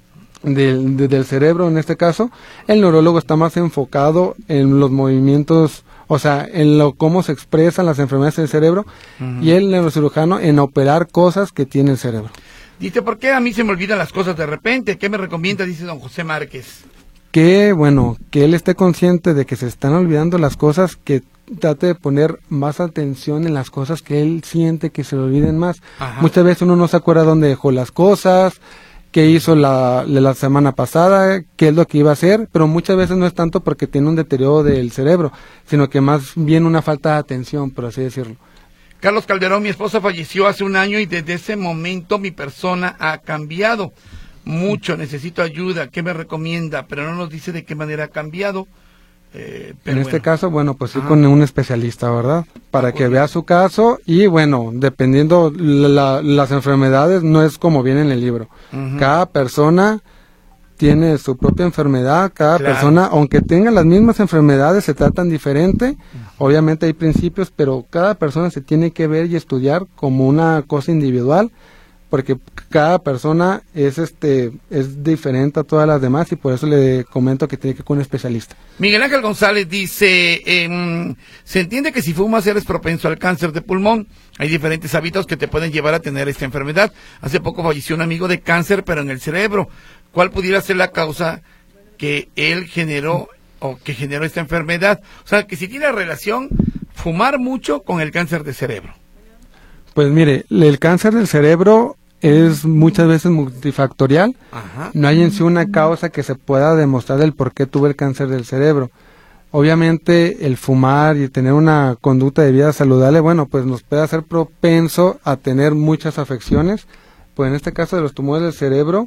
del, de, del cerebro en este caso. El neurólogo está más enfocado en los movimientos, o sea, en lo cómo se expresan las enfermedades del cerebro, uh-huh. y el neurocirujano en operar cosas que tiene el cerebro. Dice, ¿por qué a mí se me olvidan las cosas de repente? ¿Qué me recomienda? Dice don José Márquez. Que, bueno, que él esté consciente de que se están olvidando las cosas, que trate de poner más atención en las cosas que él siente que se le olviden más. Ajá. Muchas veces uno no se acuerda dónde dejó las cosas, qué hizo la, la semana pasada, qué es lo que iba a hacer, pero muchas veces no es tanto porque tiene un deterioro del cerebro, sino que más bien una falta de atención, por así decirlo. Carlos Calderón, mi esposa falleció hace un año y desde ese momento mi persona ha cambiado mucho, necesito ayuda, ¿qué me recomienda? Pero no nos dice de qué manera ha cambiado. Eh, pero en bueno. este caso, bueno, pues sí, Ajá. con un especialista, ¿verdad? Para Ah, que pues, vea su caso y bueno, dependiendo la, las enfermedades, no es como viene en el libro. Ujú. Cada persona tiene su propia enfermedad, cada Claro. persona, aunque tenga las mismas enfermedades, se tratan diferente. Obviamente hay principios, pero cada persona se tiene que ver y estudiar como una cosa individual, porque cada persona es este es diferente a todas las demás y por eso le comento que tiene que ir con un especialista. Miguel Ángel González dice, eh, se entiende que si fumas eres propenso al cáncer de pulmón. Hay diferentes hábitos que te pueden llevar a tener esta enfermedad. Hace poco falleció un amigo de cáncer, pero en el cerebro. ¿Cuál pudiera ser la causa que él generó o que generó esta enfermedad? O sea, que si tiene relación fumar mucho con el cáncer de cerebro. Pues mire, el cáncer del cerebro es muchas veces multifactorial. Ajá. No hay en sí una causa que se pueda demostrar del por qué tuve el cáncer del cerebro. Obviamente el fumar y tener una conducta de vida saludable, bueno, pues nos puede hacer propenso a tener muchas afecciones. Pues en este caso de los tumores del cerebro,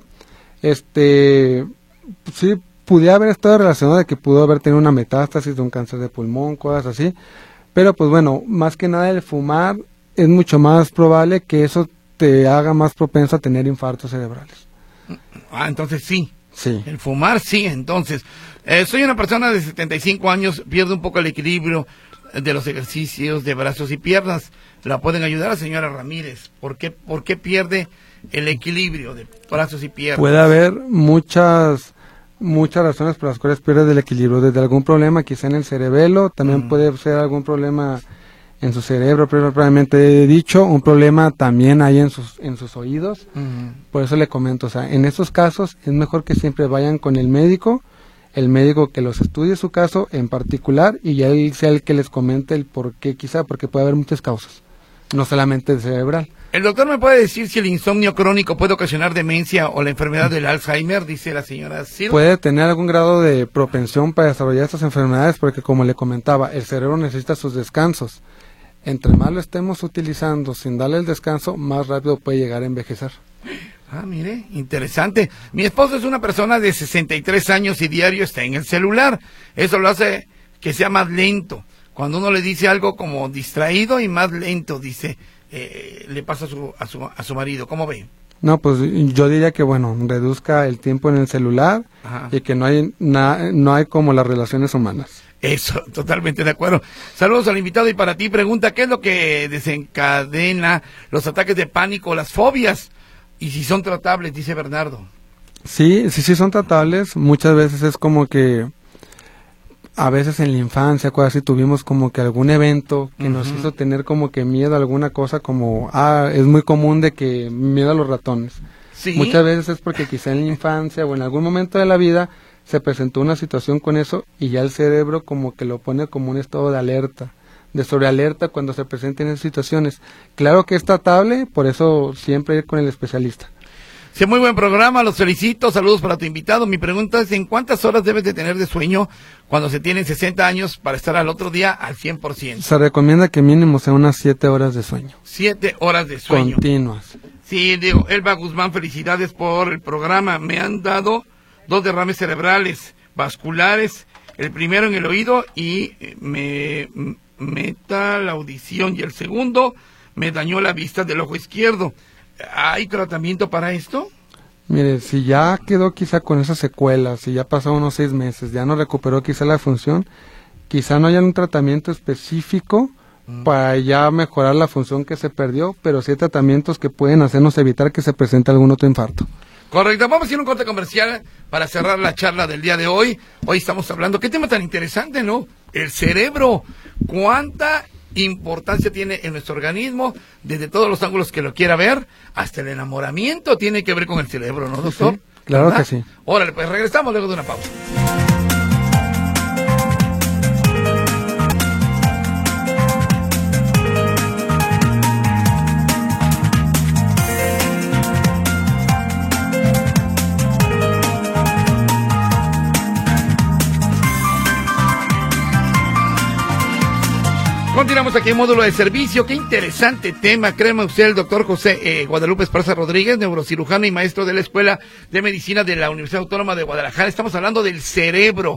este, sí pudiera haber estado relacionado de que pudo haber tenido una metástasis de un cáncer de pulmón, cosas así. Pero pues bueno, más que nada el fumar es mucho más probable que eso te haga más propenso a tener infartos cerebrales. Ah, entonces sí. Sí. El fumar sí, entonces. Eh, soy una persona de setenta y cinco años, pierdo un poco el equilibrio de los ejercicios de brazos y piernas. ¿La pueden ayudar a señora Ramírez? ¿Por qué, por qué pierde el equilibrio de brazos y piernas? Puede haber muchas muchas razones por las cuales pierde el equilibrio, desde algún problema quizá en el cerebelo, también Mm. puede ser algún problema en su cerebro, pero probablemente he dicho, un problema también hay en sus en sus oídos. Ujú. Por eso le comento, o sea, en estos casos es mejor que siempre vayan con el médico, el médico que los estudie su caso en particular y ya él sea el que les comente el por qué quizá, porque puede haber muchas causas, no solamente el cerebral. ¿El doctor me puede decir si el insomnio crónico puede ocasionar demencia o la enfermedad del Alzheimer? Dice la señora Silva. Puede tener algún grado de propensión para desarrollar estas enfermedades porque, como le comentaba, el cerebro necesita sus descansos. Entre más lo estemos utilizando sin darle el descanso, más rápido puede llegar a envejecer. Ah, mire, interesante. Mi esposo es una persona de sesenta y tres años y diario está en el celular. Eso lo hace que sea más lento. Cuando uno le dice algo como distraído y más lento, dice, eh, le pasa a su, a su, a su marido. ¿Cómo ve? No, pues yo diría que, bueno, reduzca el tiempo en el celular Ajá. y que no hay, na- no hay como las relaciones humanas. Eso, totalmente de acuerdo. Saludos al invitado y para ti pregunta, ¿qué es lo que desencadena los ataques de pánico, las fobias? Y si son tratables, dice Bernardo. Sí, sí, sí son tratables. Muchas veces es como que a veces en la infancia, cosas así, tuvimos como que algún evento que nos Ujú. hizo tener como que miedo a alguna cosa, como, ah, es muy común de que miedo a los ratones. Sí. Muchas veces es porque quizá en la infancia o en algún momento de la vida se presentó una situación con eso y ya el cerebro como que lo pone como un estado de alerta, de sobrealerta cuando se presenten esas situaciones. Claro que es tratable, por eso siempre ir con el especialista. Sí, muy buen programa, los felicito, saludos para tu invitado. Mi pregunta es, ¿en cuántas horas debes de tener de sueño cuando se tienen sesenta años para estar al otro día al cien por ciento? Se recomienda que mínimo sea unas siete horas de sueño, Siete horas de sueño. continuas. Sí, digo, Elba Guzmán, felicidades por el programa. Me han dado dos derrames cerebrales, vasculares, el primero en el oído y eh, me meta la audición y el segundo me dañó la vista del ojo izquierdo. ¿Hay tratamiento para esto? Mire, si ya quedó quizá con esas secuelas, si ya pasó unos seis meses, ya no recuperó quizá la función, quizá no haya un tratamiento específico mm. para ya mejorar la función que se perdió, pero sí hay tratamientos que pueden hacernos evitar que se presente algún otro infarto. Correcto, vamos a ir a un corte comercial para cerrar la charla del día de hoy. Hoy estamos hablando, qué tema tan interesante, ¿no? El cerebro, cuánta importancia tiene en nuestro organismo, desde todos los ángulos que lo quiera ver, hasta el enamoramiento tiene que ver con el cerebro, ¿no, doctor? Sí, claro ¿verdad? que sí. Órale, pues regresamos luego de una pausa. Continuamos aquí en módulo de servicio. Qué interesante tema. Créeme usted, el doctor José eh, Guadalupe Esparza Rodríguez, neurocirujano y maestro de la Escuela de Medicina de la Universidad Autónoma de Guadalajara. Estamos hablando del cerebro.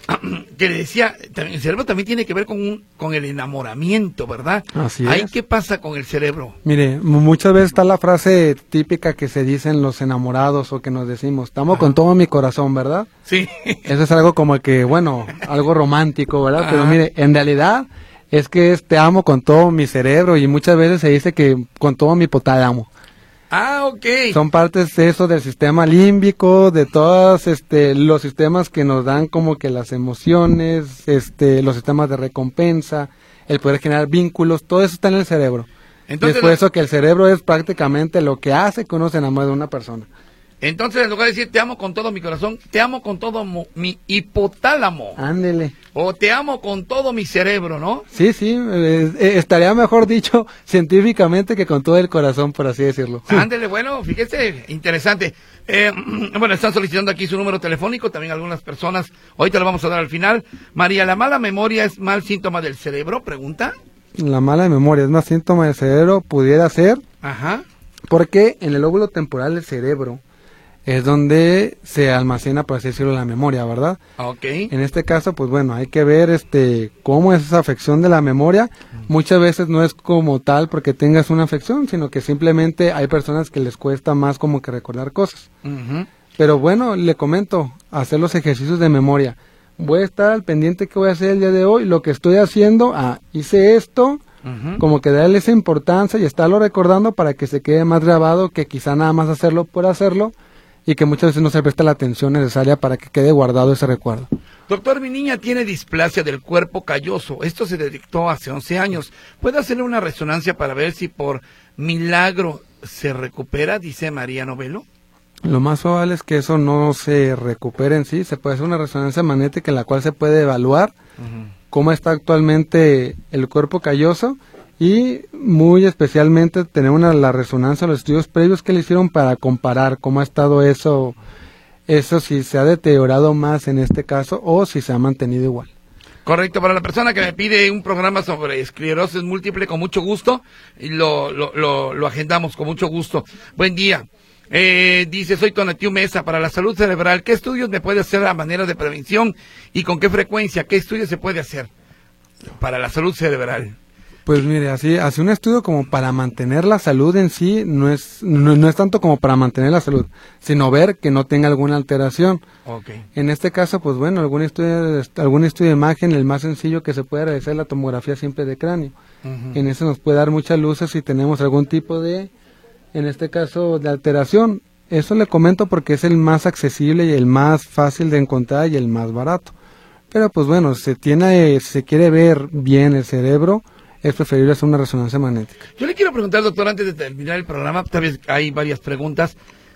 que le decía, también, el cerebro también tiene que ver con un, con el enamoramiento, ¿verdad? Así ¿Ahí es. qué pasa con el cerebro? Mire, muchas veces está la frase típica que se dicen los enamorados o que nos decimos, te amo con todo mi corazón, ¿verdad? Sí. Eso es algo como que, bueno, algo romántico, ¿verdad? Ajá. Pero mire, en realidad es que es te amo con todo mi cerebro y muchas veces se dice que con todo mi hipotálamo. Ah, ok. Son partes de eso del sistema límbico, de todos este, los sistemas que nos dan como que las emociones, este, los sistemas de recompensa, el poder generar vínculos, todo eso está en el cerebro. Entonces, es por eso que el cerebro es prácticamente lo que hace que uno se enamore de una persona. Entonces, en lugar de decir te amo con todo mi corazón, te amo con todo mo- mi hipotálamo. Ándele. O te amo con todo mi cerebro, ¿no? Sí, sí, eh, eh, estaría mejor dicho científicamente que con todo el corazón, por así decirlo. Ándele, bueno, fíjese, interesante. Eh, bueno, están solicitando aquí su número telefónico, también algunas personas, ahorita lo vamos a dar al final. María, ¿la mala memoria es mal síntoma del cerebro? Pregunta. La mala memoria es más síntoma del cerebro, pudiera ser, Ajá. porque en el lóbulo temporal del cerebro es donde se almacena, por así decirlo, la memoria, ¿verdad? Ok. En este caso, pues bueno, hay que ver este cómo es esa afección de la memoria. Muchas veces no es como tal porque tengas una afección, sino que simplemente hay personas que les cuesta más como que recordar cosas. Ujú. Pero bueno, le comento, hacer los ejercicios de memoria. Voy a estar al pendiente que voy a hacer el día de hoy, lo que estoy haciendo, ah, hice esto, Ujú. como que darle esa importancia y estarlo recordando para que se quede más grabado que quizá nada más hacerlo por hacerlo y que muchas veces no se presta la atención necesaria para que quede guardado ese recuerdo. Doctor, mi niña tiene displasia del cuerpo calloso. Esto se detectó hace once años. ¿Puede hacerle una resonancia para ver si por milagro se recupera? Dice María Novelo. Lo más probable es que eso no se recupere en sí, se puede hacer una resonancia magnética en la cual se puede evaluar Ujú. cómo está actualmente el cuerpo calloso y muy especialmente tener una la resonancia, los estudios previos que le hicieron para comparar cómo ha estado eso, eso si se ha deteriorado más en este caso o si se ha mantenido igual. Correcto, para la persona que me pide un programa sobre esclerosis múltiple, con mucho gusto, y lo, lo, lo, lo agendamos con mucho gusto. Buen día. Eh, dice, soy Tonatiu Mesa, para la salud cerebral, ¿qué estudios me puede hacer a manera de prevención y con qué frecuencia? ¿Qué estudios se puede hacer para la salud cerebral? Pues mire, así, así un estudio como para mantener la salud en sí no es, no, no es tanto como para mantener la salud, sino ver que no tenga alguna alteración. Okay. En este caso, pues bueno, algún estudio, algún estudio de imagen, el más sencillo que se puede realizar es la tomografía simple de cráneo. Uh-huh. En eso nos puede dar muchas luces si tenemos algún tipo de, en este caso, de alteración. Eso le comento porque es el más accesible y el más fácil de encontrar y el más barato. Pero pues bueno, se tiene, si se quiere ver bien el cerebro, es preferible hacer una resonancia magnética. Yo le quiero preguntar, doctor, antes de terminar el programa, tal vez hay varias preguntas.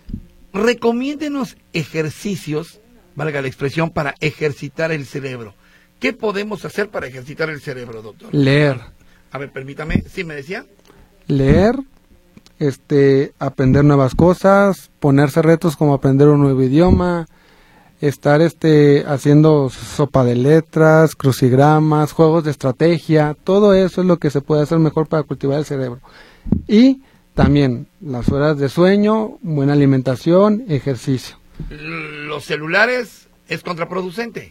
Recomiéndenos ejercicios, valga la expresión, para ejercitar el cerebro. ¿Qué podemos hacer para ejercitar el cerebro, doctor? Leer. A ver, permítame, ¿sí me decía? Leer, este, aprender nuevas cosas, ponerse retos como aprender un nuevo idioma, estar este haciendo sopa de letras, crucigramas, juegos de estrategia, todo eso es lo que se puede hacer mejor para cultivar el cerebro. Y también las horas de sueño, buena alimentación, ejercicio. ¿Los celulares es contraproducente?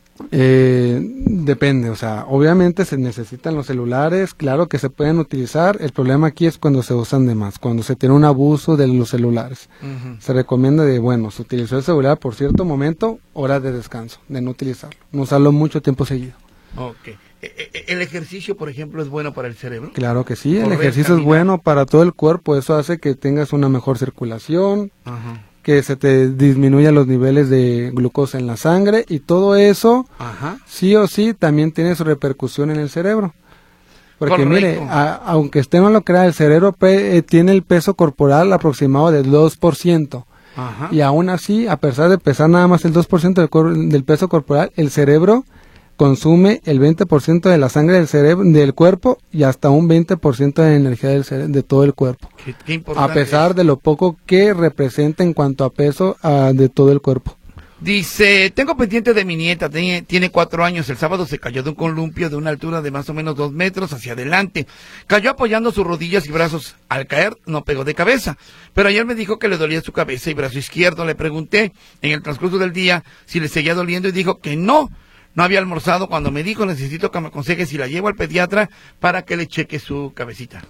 Eh, depende, o sea, obviamente se necesitan los celulares, claro que se pueden utilizar, el problema aquí es cuando se usan de más, cuando se tiene un abuso de los celulares. Uh-huh. Se recomienda de, bueno, se utilizó el celular por cierto momento, horas de descanso, de no utilizarlo, no usarlo mucho tiempo seguido. Ok. ¿El ejercicio, por ejemplo, es bueno para el cerebro? Claro que sí, el Correr, ejercicio es caminar. bueno para todo el cuerpo, eso hace que tengas una mejor circulación, Ajá. que se te disminuyan los niveles de glucosa en la sangre y todo eso, Ajá. sí o sí, también tiene su repercusión en el cerebro. Porque Correcto. mire, a- aunque usted no lo crea, el cerebro pe- eh, tiene el peso corporal aproximado del dos por ciento. Ajá. Y aún así, a pesar de pesar nada más el dos por ciento del, cor- del peso corporal, el cerebro consume el veinte por ciento de la sangre del cerebro del cuerpo y hasta un veinte por ciento de la energía del cere- de todo el cuerpo. Qué, qué importante A pesar es. de lo poco que representa en cuanto a peso ah, de todo el cuerpo. Dice, tengo pendiente de mi nieta, tiene, tiene cuatro años, el sábado se cayó de un columpio de una altura de más o menos dos metros hacia adelante. Cayó apoyando sus rodillas y brazos. Al caer no pegó de cabeza, pero ayer me dijo que le dolía su cabeza y brazo izquierdo. Le pregunté en el transcurso del día si le seguía doliendo y dijo que no. No había almorzado cuando me dijo, necesito que me aconseje si la llevo al pediatra para que le cheque su cabecita.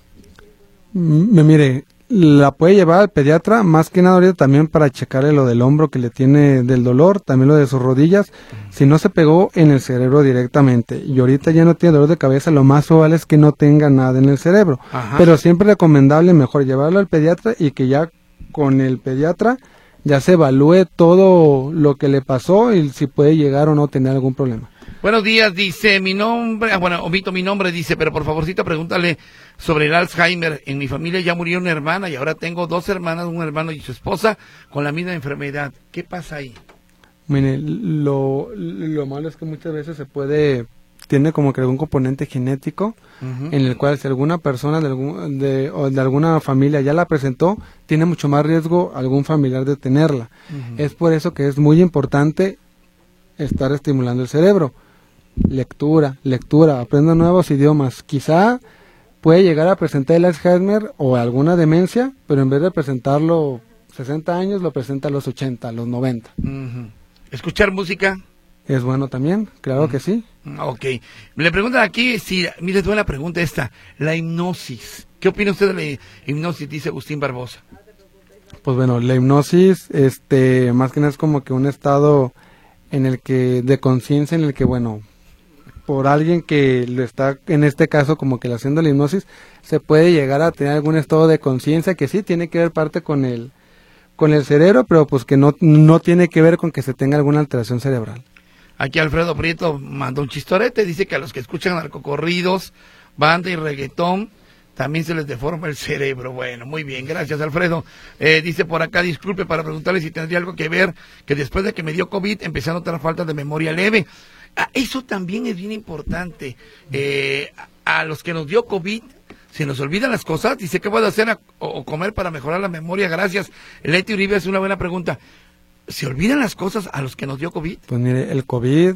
Me mire, la puede llevar al pediatra, más que nada ahorita también para checarle lo del hombro que le tiene del dolor, también lo de sus rodillas, si no se pegó en el cerebro directamente y ahorita ya no tiene dolor de cabeza, lo más probable es que no tenga nada en el cerebro. Ajá. Pero siempre es recomendable mejor llevarlo al pediatra y que ya con el pediatra ya se evalúe todo lo que le pasó y si puede llegar o no tener algún problema. Buenos días, dice mi nombre, ah, bueno, omito mi nombre, dice, pero por favorcito pregúntale sobre el Alzheimer. En mi familia ya murió una hermana y ahora tengo dos hermanas, un hermano y su esposa con la misma enfermedad. ¿Qué pasa ahí? Mire, lo, lo malo es que muchas veces se puede, tiene como que algún componente genético, uh-huh, en el cual si alguna persona de, algún, de, o de alguna familia ya la presentó, tiene mucho más riesgo algún familiar de tenerla. Uh-huh. Es por eso que es muy importante estar estimulando el cerebro. Lectura, lectura, aprenda nuevos idiomas. Quizá puede llegar a presentar el Alzheimer o alguna demencia, pero en vez de presentarlo sesenta años, lo presenta a los ochenta, a los noventa. Uh-huh. ¿Escuchar música? Es bueno también, claro uh-huh. que sí. Ok. Le preguntan aquí, si, mire, es buena pregunta esta, la hipnosis. ¿Qué opina usted de la hipnosis? Dice Agustín Barbosa. Pues bueno, la hipnosis, este, más que nada es como que un estado en el que, de conciencia, en el que, bueno, por alguien que le está, en este caso, como que le haciendo la hipnosis, se puede llegar a tener algún estado de conciencia que sí tiene que ver parte con el, con el cerebro, pero pues que no, no tiene que ver con que se tenga alguna alteración cerebral. Aquí Alfredo Prieto mandó un chistorete, dice que a los que escuchan narcocorridos, banda y reggaetón, también se les deforma el cerebro. Bueno, muy bien, gracias Alfredo. Eh, dice por acá, disculpe para preguntarle si tendría algo que ver, que después de que me dio COVID empecé a notar falta de memoria leve. Ah, eso también es bien importante. Eh, a, a los que nos dio COVID, se nos olvidan las cosas. Dice, ¿qué puedo hacer a, o, o comer para mejorar la memoria? Gracias. Leti Uribe es una buena pregunta. ¿Se olvidan las cosas a los que nos dio COVID? Pues mire, el COVID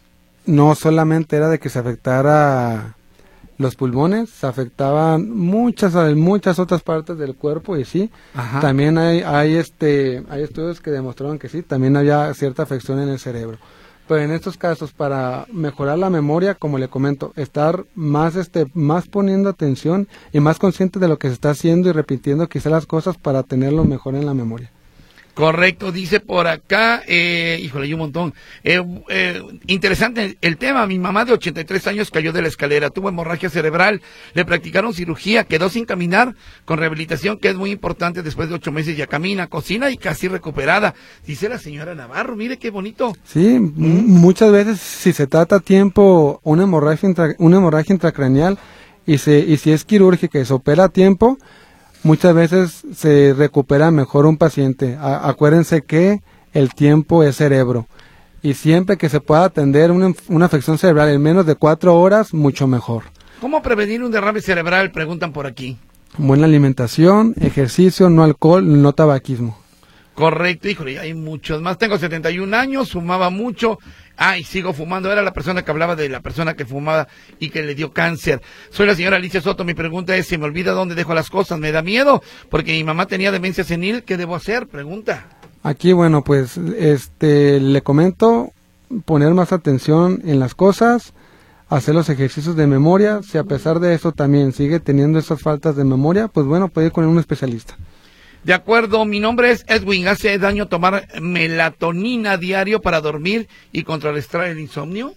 no solamente era de que se afectara los pulmones, se afectaban muchas muchas otras partes del cuerpo y sí. Ajá. También hay hay este hay estudios que demostraron que sí, también había cierta afección en el cerebro. Pero en estos casos, para mejorar la memoria, como le comento, estar más este más poniendo atención y más consciente de lo que se está haciendo y repitiendo quizá las cosas para tenerlo mejor en la memoria. Correcto, dice por acá, eh, híjole, hay un montón. Eh, eh, interesante el tema. Mi mamá de ochenta y tres años cayó de la escalera, tuvo hemorragia cerebral, le practicaron cirugía, quedó sin caminar, con rehabilitación, que es muy importante. Después de ocho meses ya camina, cocina y casi recuperada. Dice la señora Navarro, mire qué bonito. Sí, ¿Mm? muchas veces si se trata a tiempo una hemorragia, intra, una hemorragia intracraneal y, se, y si es quirúrgica y se opera a tiempo, muchas veces se recupera mejor un paciente. A, acuérdense que el tiempo es cerebro. Y siempre que se pueda atender una, una afección cerebral en menos de cuatro horas, mucho mejor. ¿Cómo prevenir un derrame cerebral? Preguntan por aquí. Buena alimentación, ejercicio, no alcohol, no tabaquismo. Correcto, híjole, hay muchos más. Tengo setenta y un años, fumaba mucho. Ay, sigo fumando. Era la persona que hablaba de la persona que fumaba y que le dio cáncer. Soy la señora Alicia Soto. Mi pregunta es, se me olvida dónde dejo las cosas. Me da miedo porque mi mamá tenía demencia senil. ¿Qué debo hacer? Pregunta. Aquí, bueno, pues, este, le comento, poner más atención en las cosas, hacer los ejercicios de memoria. Si a pesar de eso también sigue teniendo esas faltas de memoria, pues bueno, puede ir con un especialista. De acuerdo, mi nombre es Edwin. ¿Hace daño tomar melatonina diario para dormir y contrarrestar el insomnio?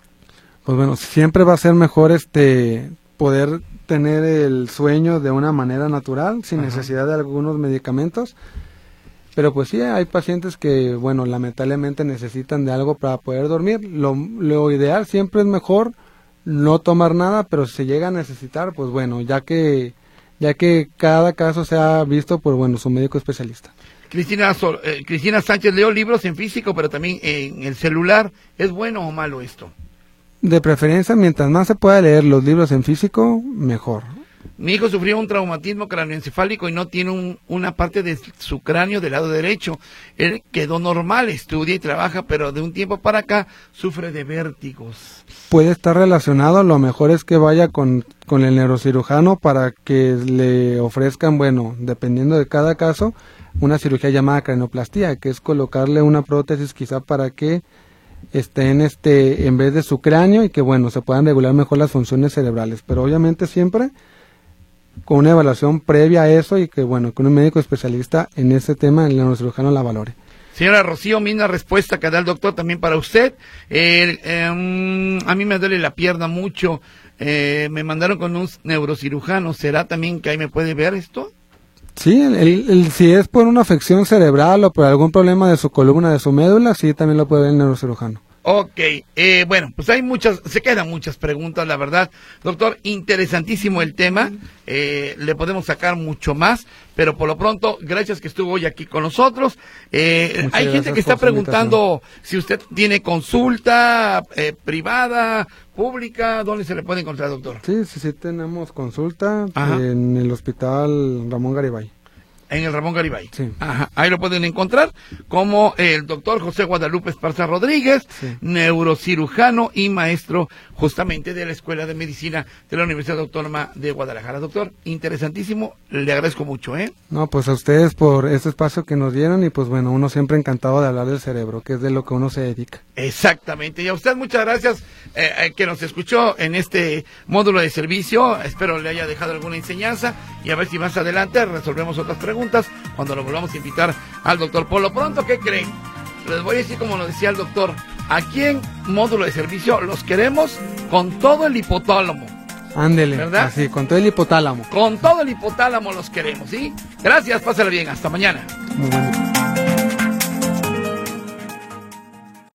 Pues bueno, siempre va a ser mejor este poder tener el sueño de una manera natural, sin Ajá. necesidad de algunos medicamentos. Pero pues sí, hay pacientes que, bueno, lamentablemente necesitan de algo para poder dormir. Lo, lo ideal siempre es mejor no tomar nada, pero si se llega a necesitar, pues bueno, ya que... ya que cada caso se ha visto por, bueno, su médico especialista. Cristina, Sol, eh, Cristina Sánchez, leo libros en físico, pero también en el celular. ¿Es bueno o malo esto? De preferencia, mientras más se pueda leer los libros en físico, mejor. Mi hijo sufrió un traumatismo cráneoencefálico y no tiene un, una parte de su cráneo del lado derecho. Él quedó normal, estudia y trabaja, pero de un tiempo para acá sufre de vértigos. Puede estar relacionado, lo mejor es que vaya con, con el neurocirujano para que le ofrezcan, bueno, dependiendo de cada caso, una cirugía llamada cranioplastía, que es colocarle una prótesis quizá para que estén este en vez de su cráneo y que bueno, se puedan regular mejor las funciones cerebrales, pero obviamente siempre con una evaluación previa a eso y que bueno, que un médico especialista en ese tema, el neurocirujano, la valore. Señora Rocío, misma respuesta que da el doctor también para usted. Eh, eh, a mí me duele la pierna mucho, eh, me mandaron con un neurocirujano, ¿será también que ahí me puede ver esto? Sí, el, el, el, si es por una afección cerebral o por algún problema de su columna, de su médula, sí, también lo puede ver el neurocirujano. Ok, eh, bueno, pues hay muchas, se quedan muchas preguntas, la verdad. Doctor, interesantísimo el tema, eh, le podemos sacar mucho más, pero por lo pronto, gracias que estuvo hoy aquí con nosotros. Eh, hay gente que está preguntando si usted tiene consulta eh, privada, pública, ¿dónde se le puede encontrar, doctor? Sí, sí, sí, tenemos consulta. Ajá. En el hospital Ramón Garibay. En el Ramón Garibay. Sí. Ajá. Ahí lo pueden encontrar como el doctor José Guadalupe Esparza Rodríguez, sí. neurocirujano y maestro justamente de la Escuela de Medicina de la Universidad Autónoma de Guadalajara. Doctor, interesantísimo, le agradezco mucho, ¿eh? No, pues a ustedes por este espacio que nos dieron y pues bueno, uno siempre encantado de hablar del cerebro, que es de lo que uno se dedica. Exactamente, y a usted muchas gracias eh, eh, que nos escuchó en este módulo de servicio, espero le haya dejado alguna enseñanza y a ver si más adelante resolvemos otras preguntas cuando lo volvamos a invitar al doctor. Por lo pronto, ¿qué creen? Les voy a decir como lo decía el doctor, aquí en módulo de servicio los queremos con todo el hipotálamo. Ándele, ¿verdad? Así, con todo el hipotálamo. Con todo el hipotálamo los queremos, ¿sí? Gracias, pásala bien, hasta mañana. Muy bueno.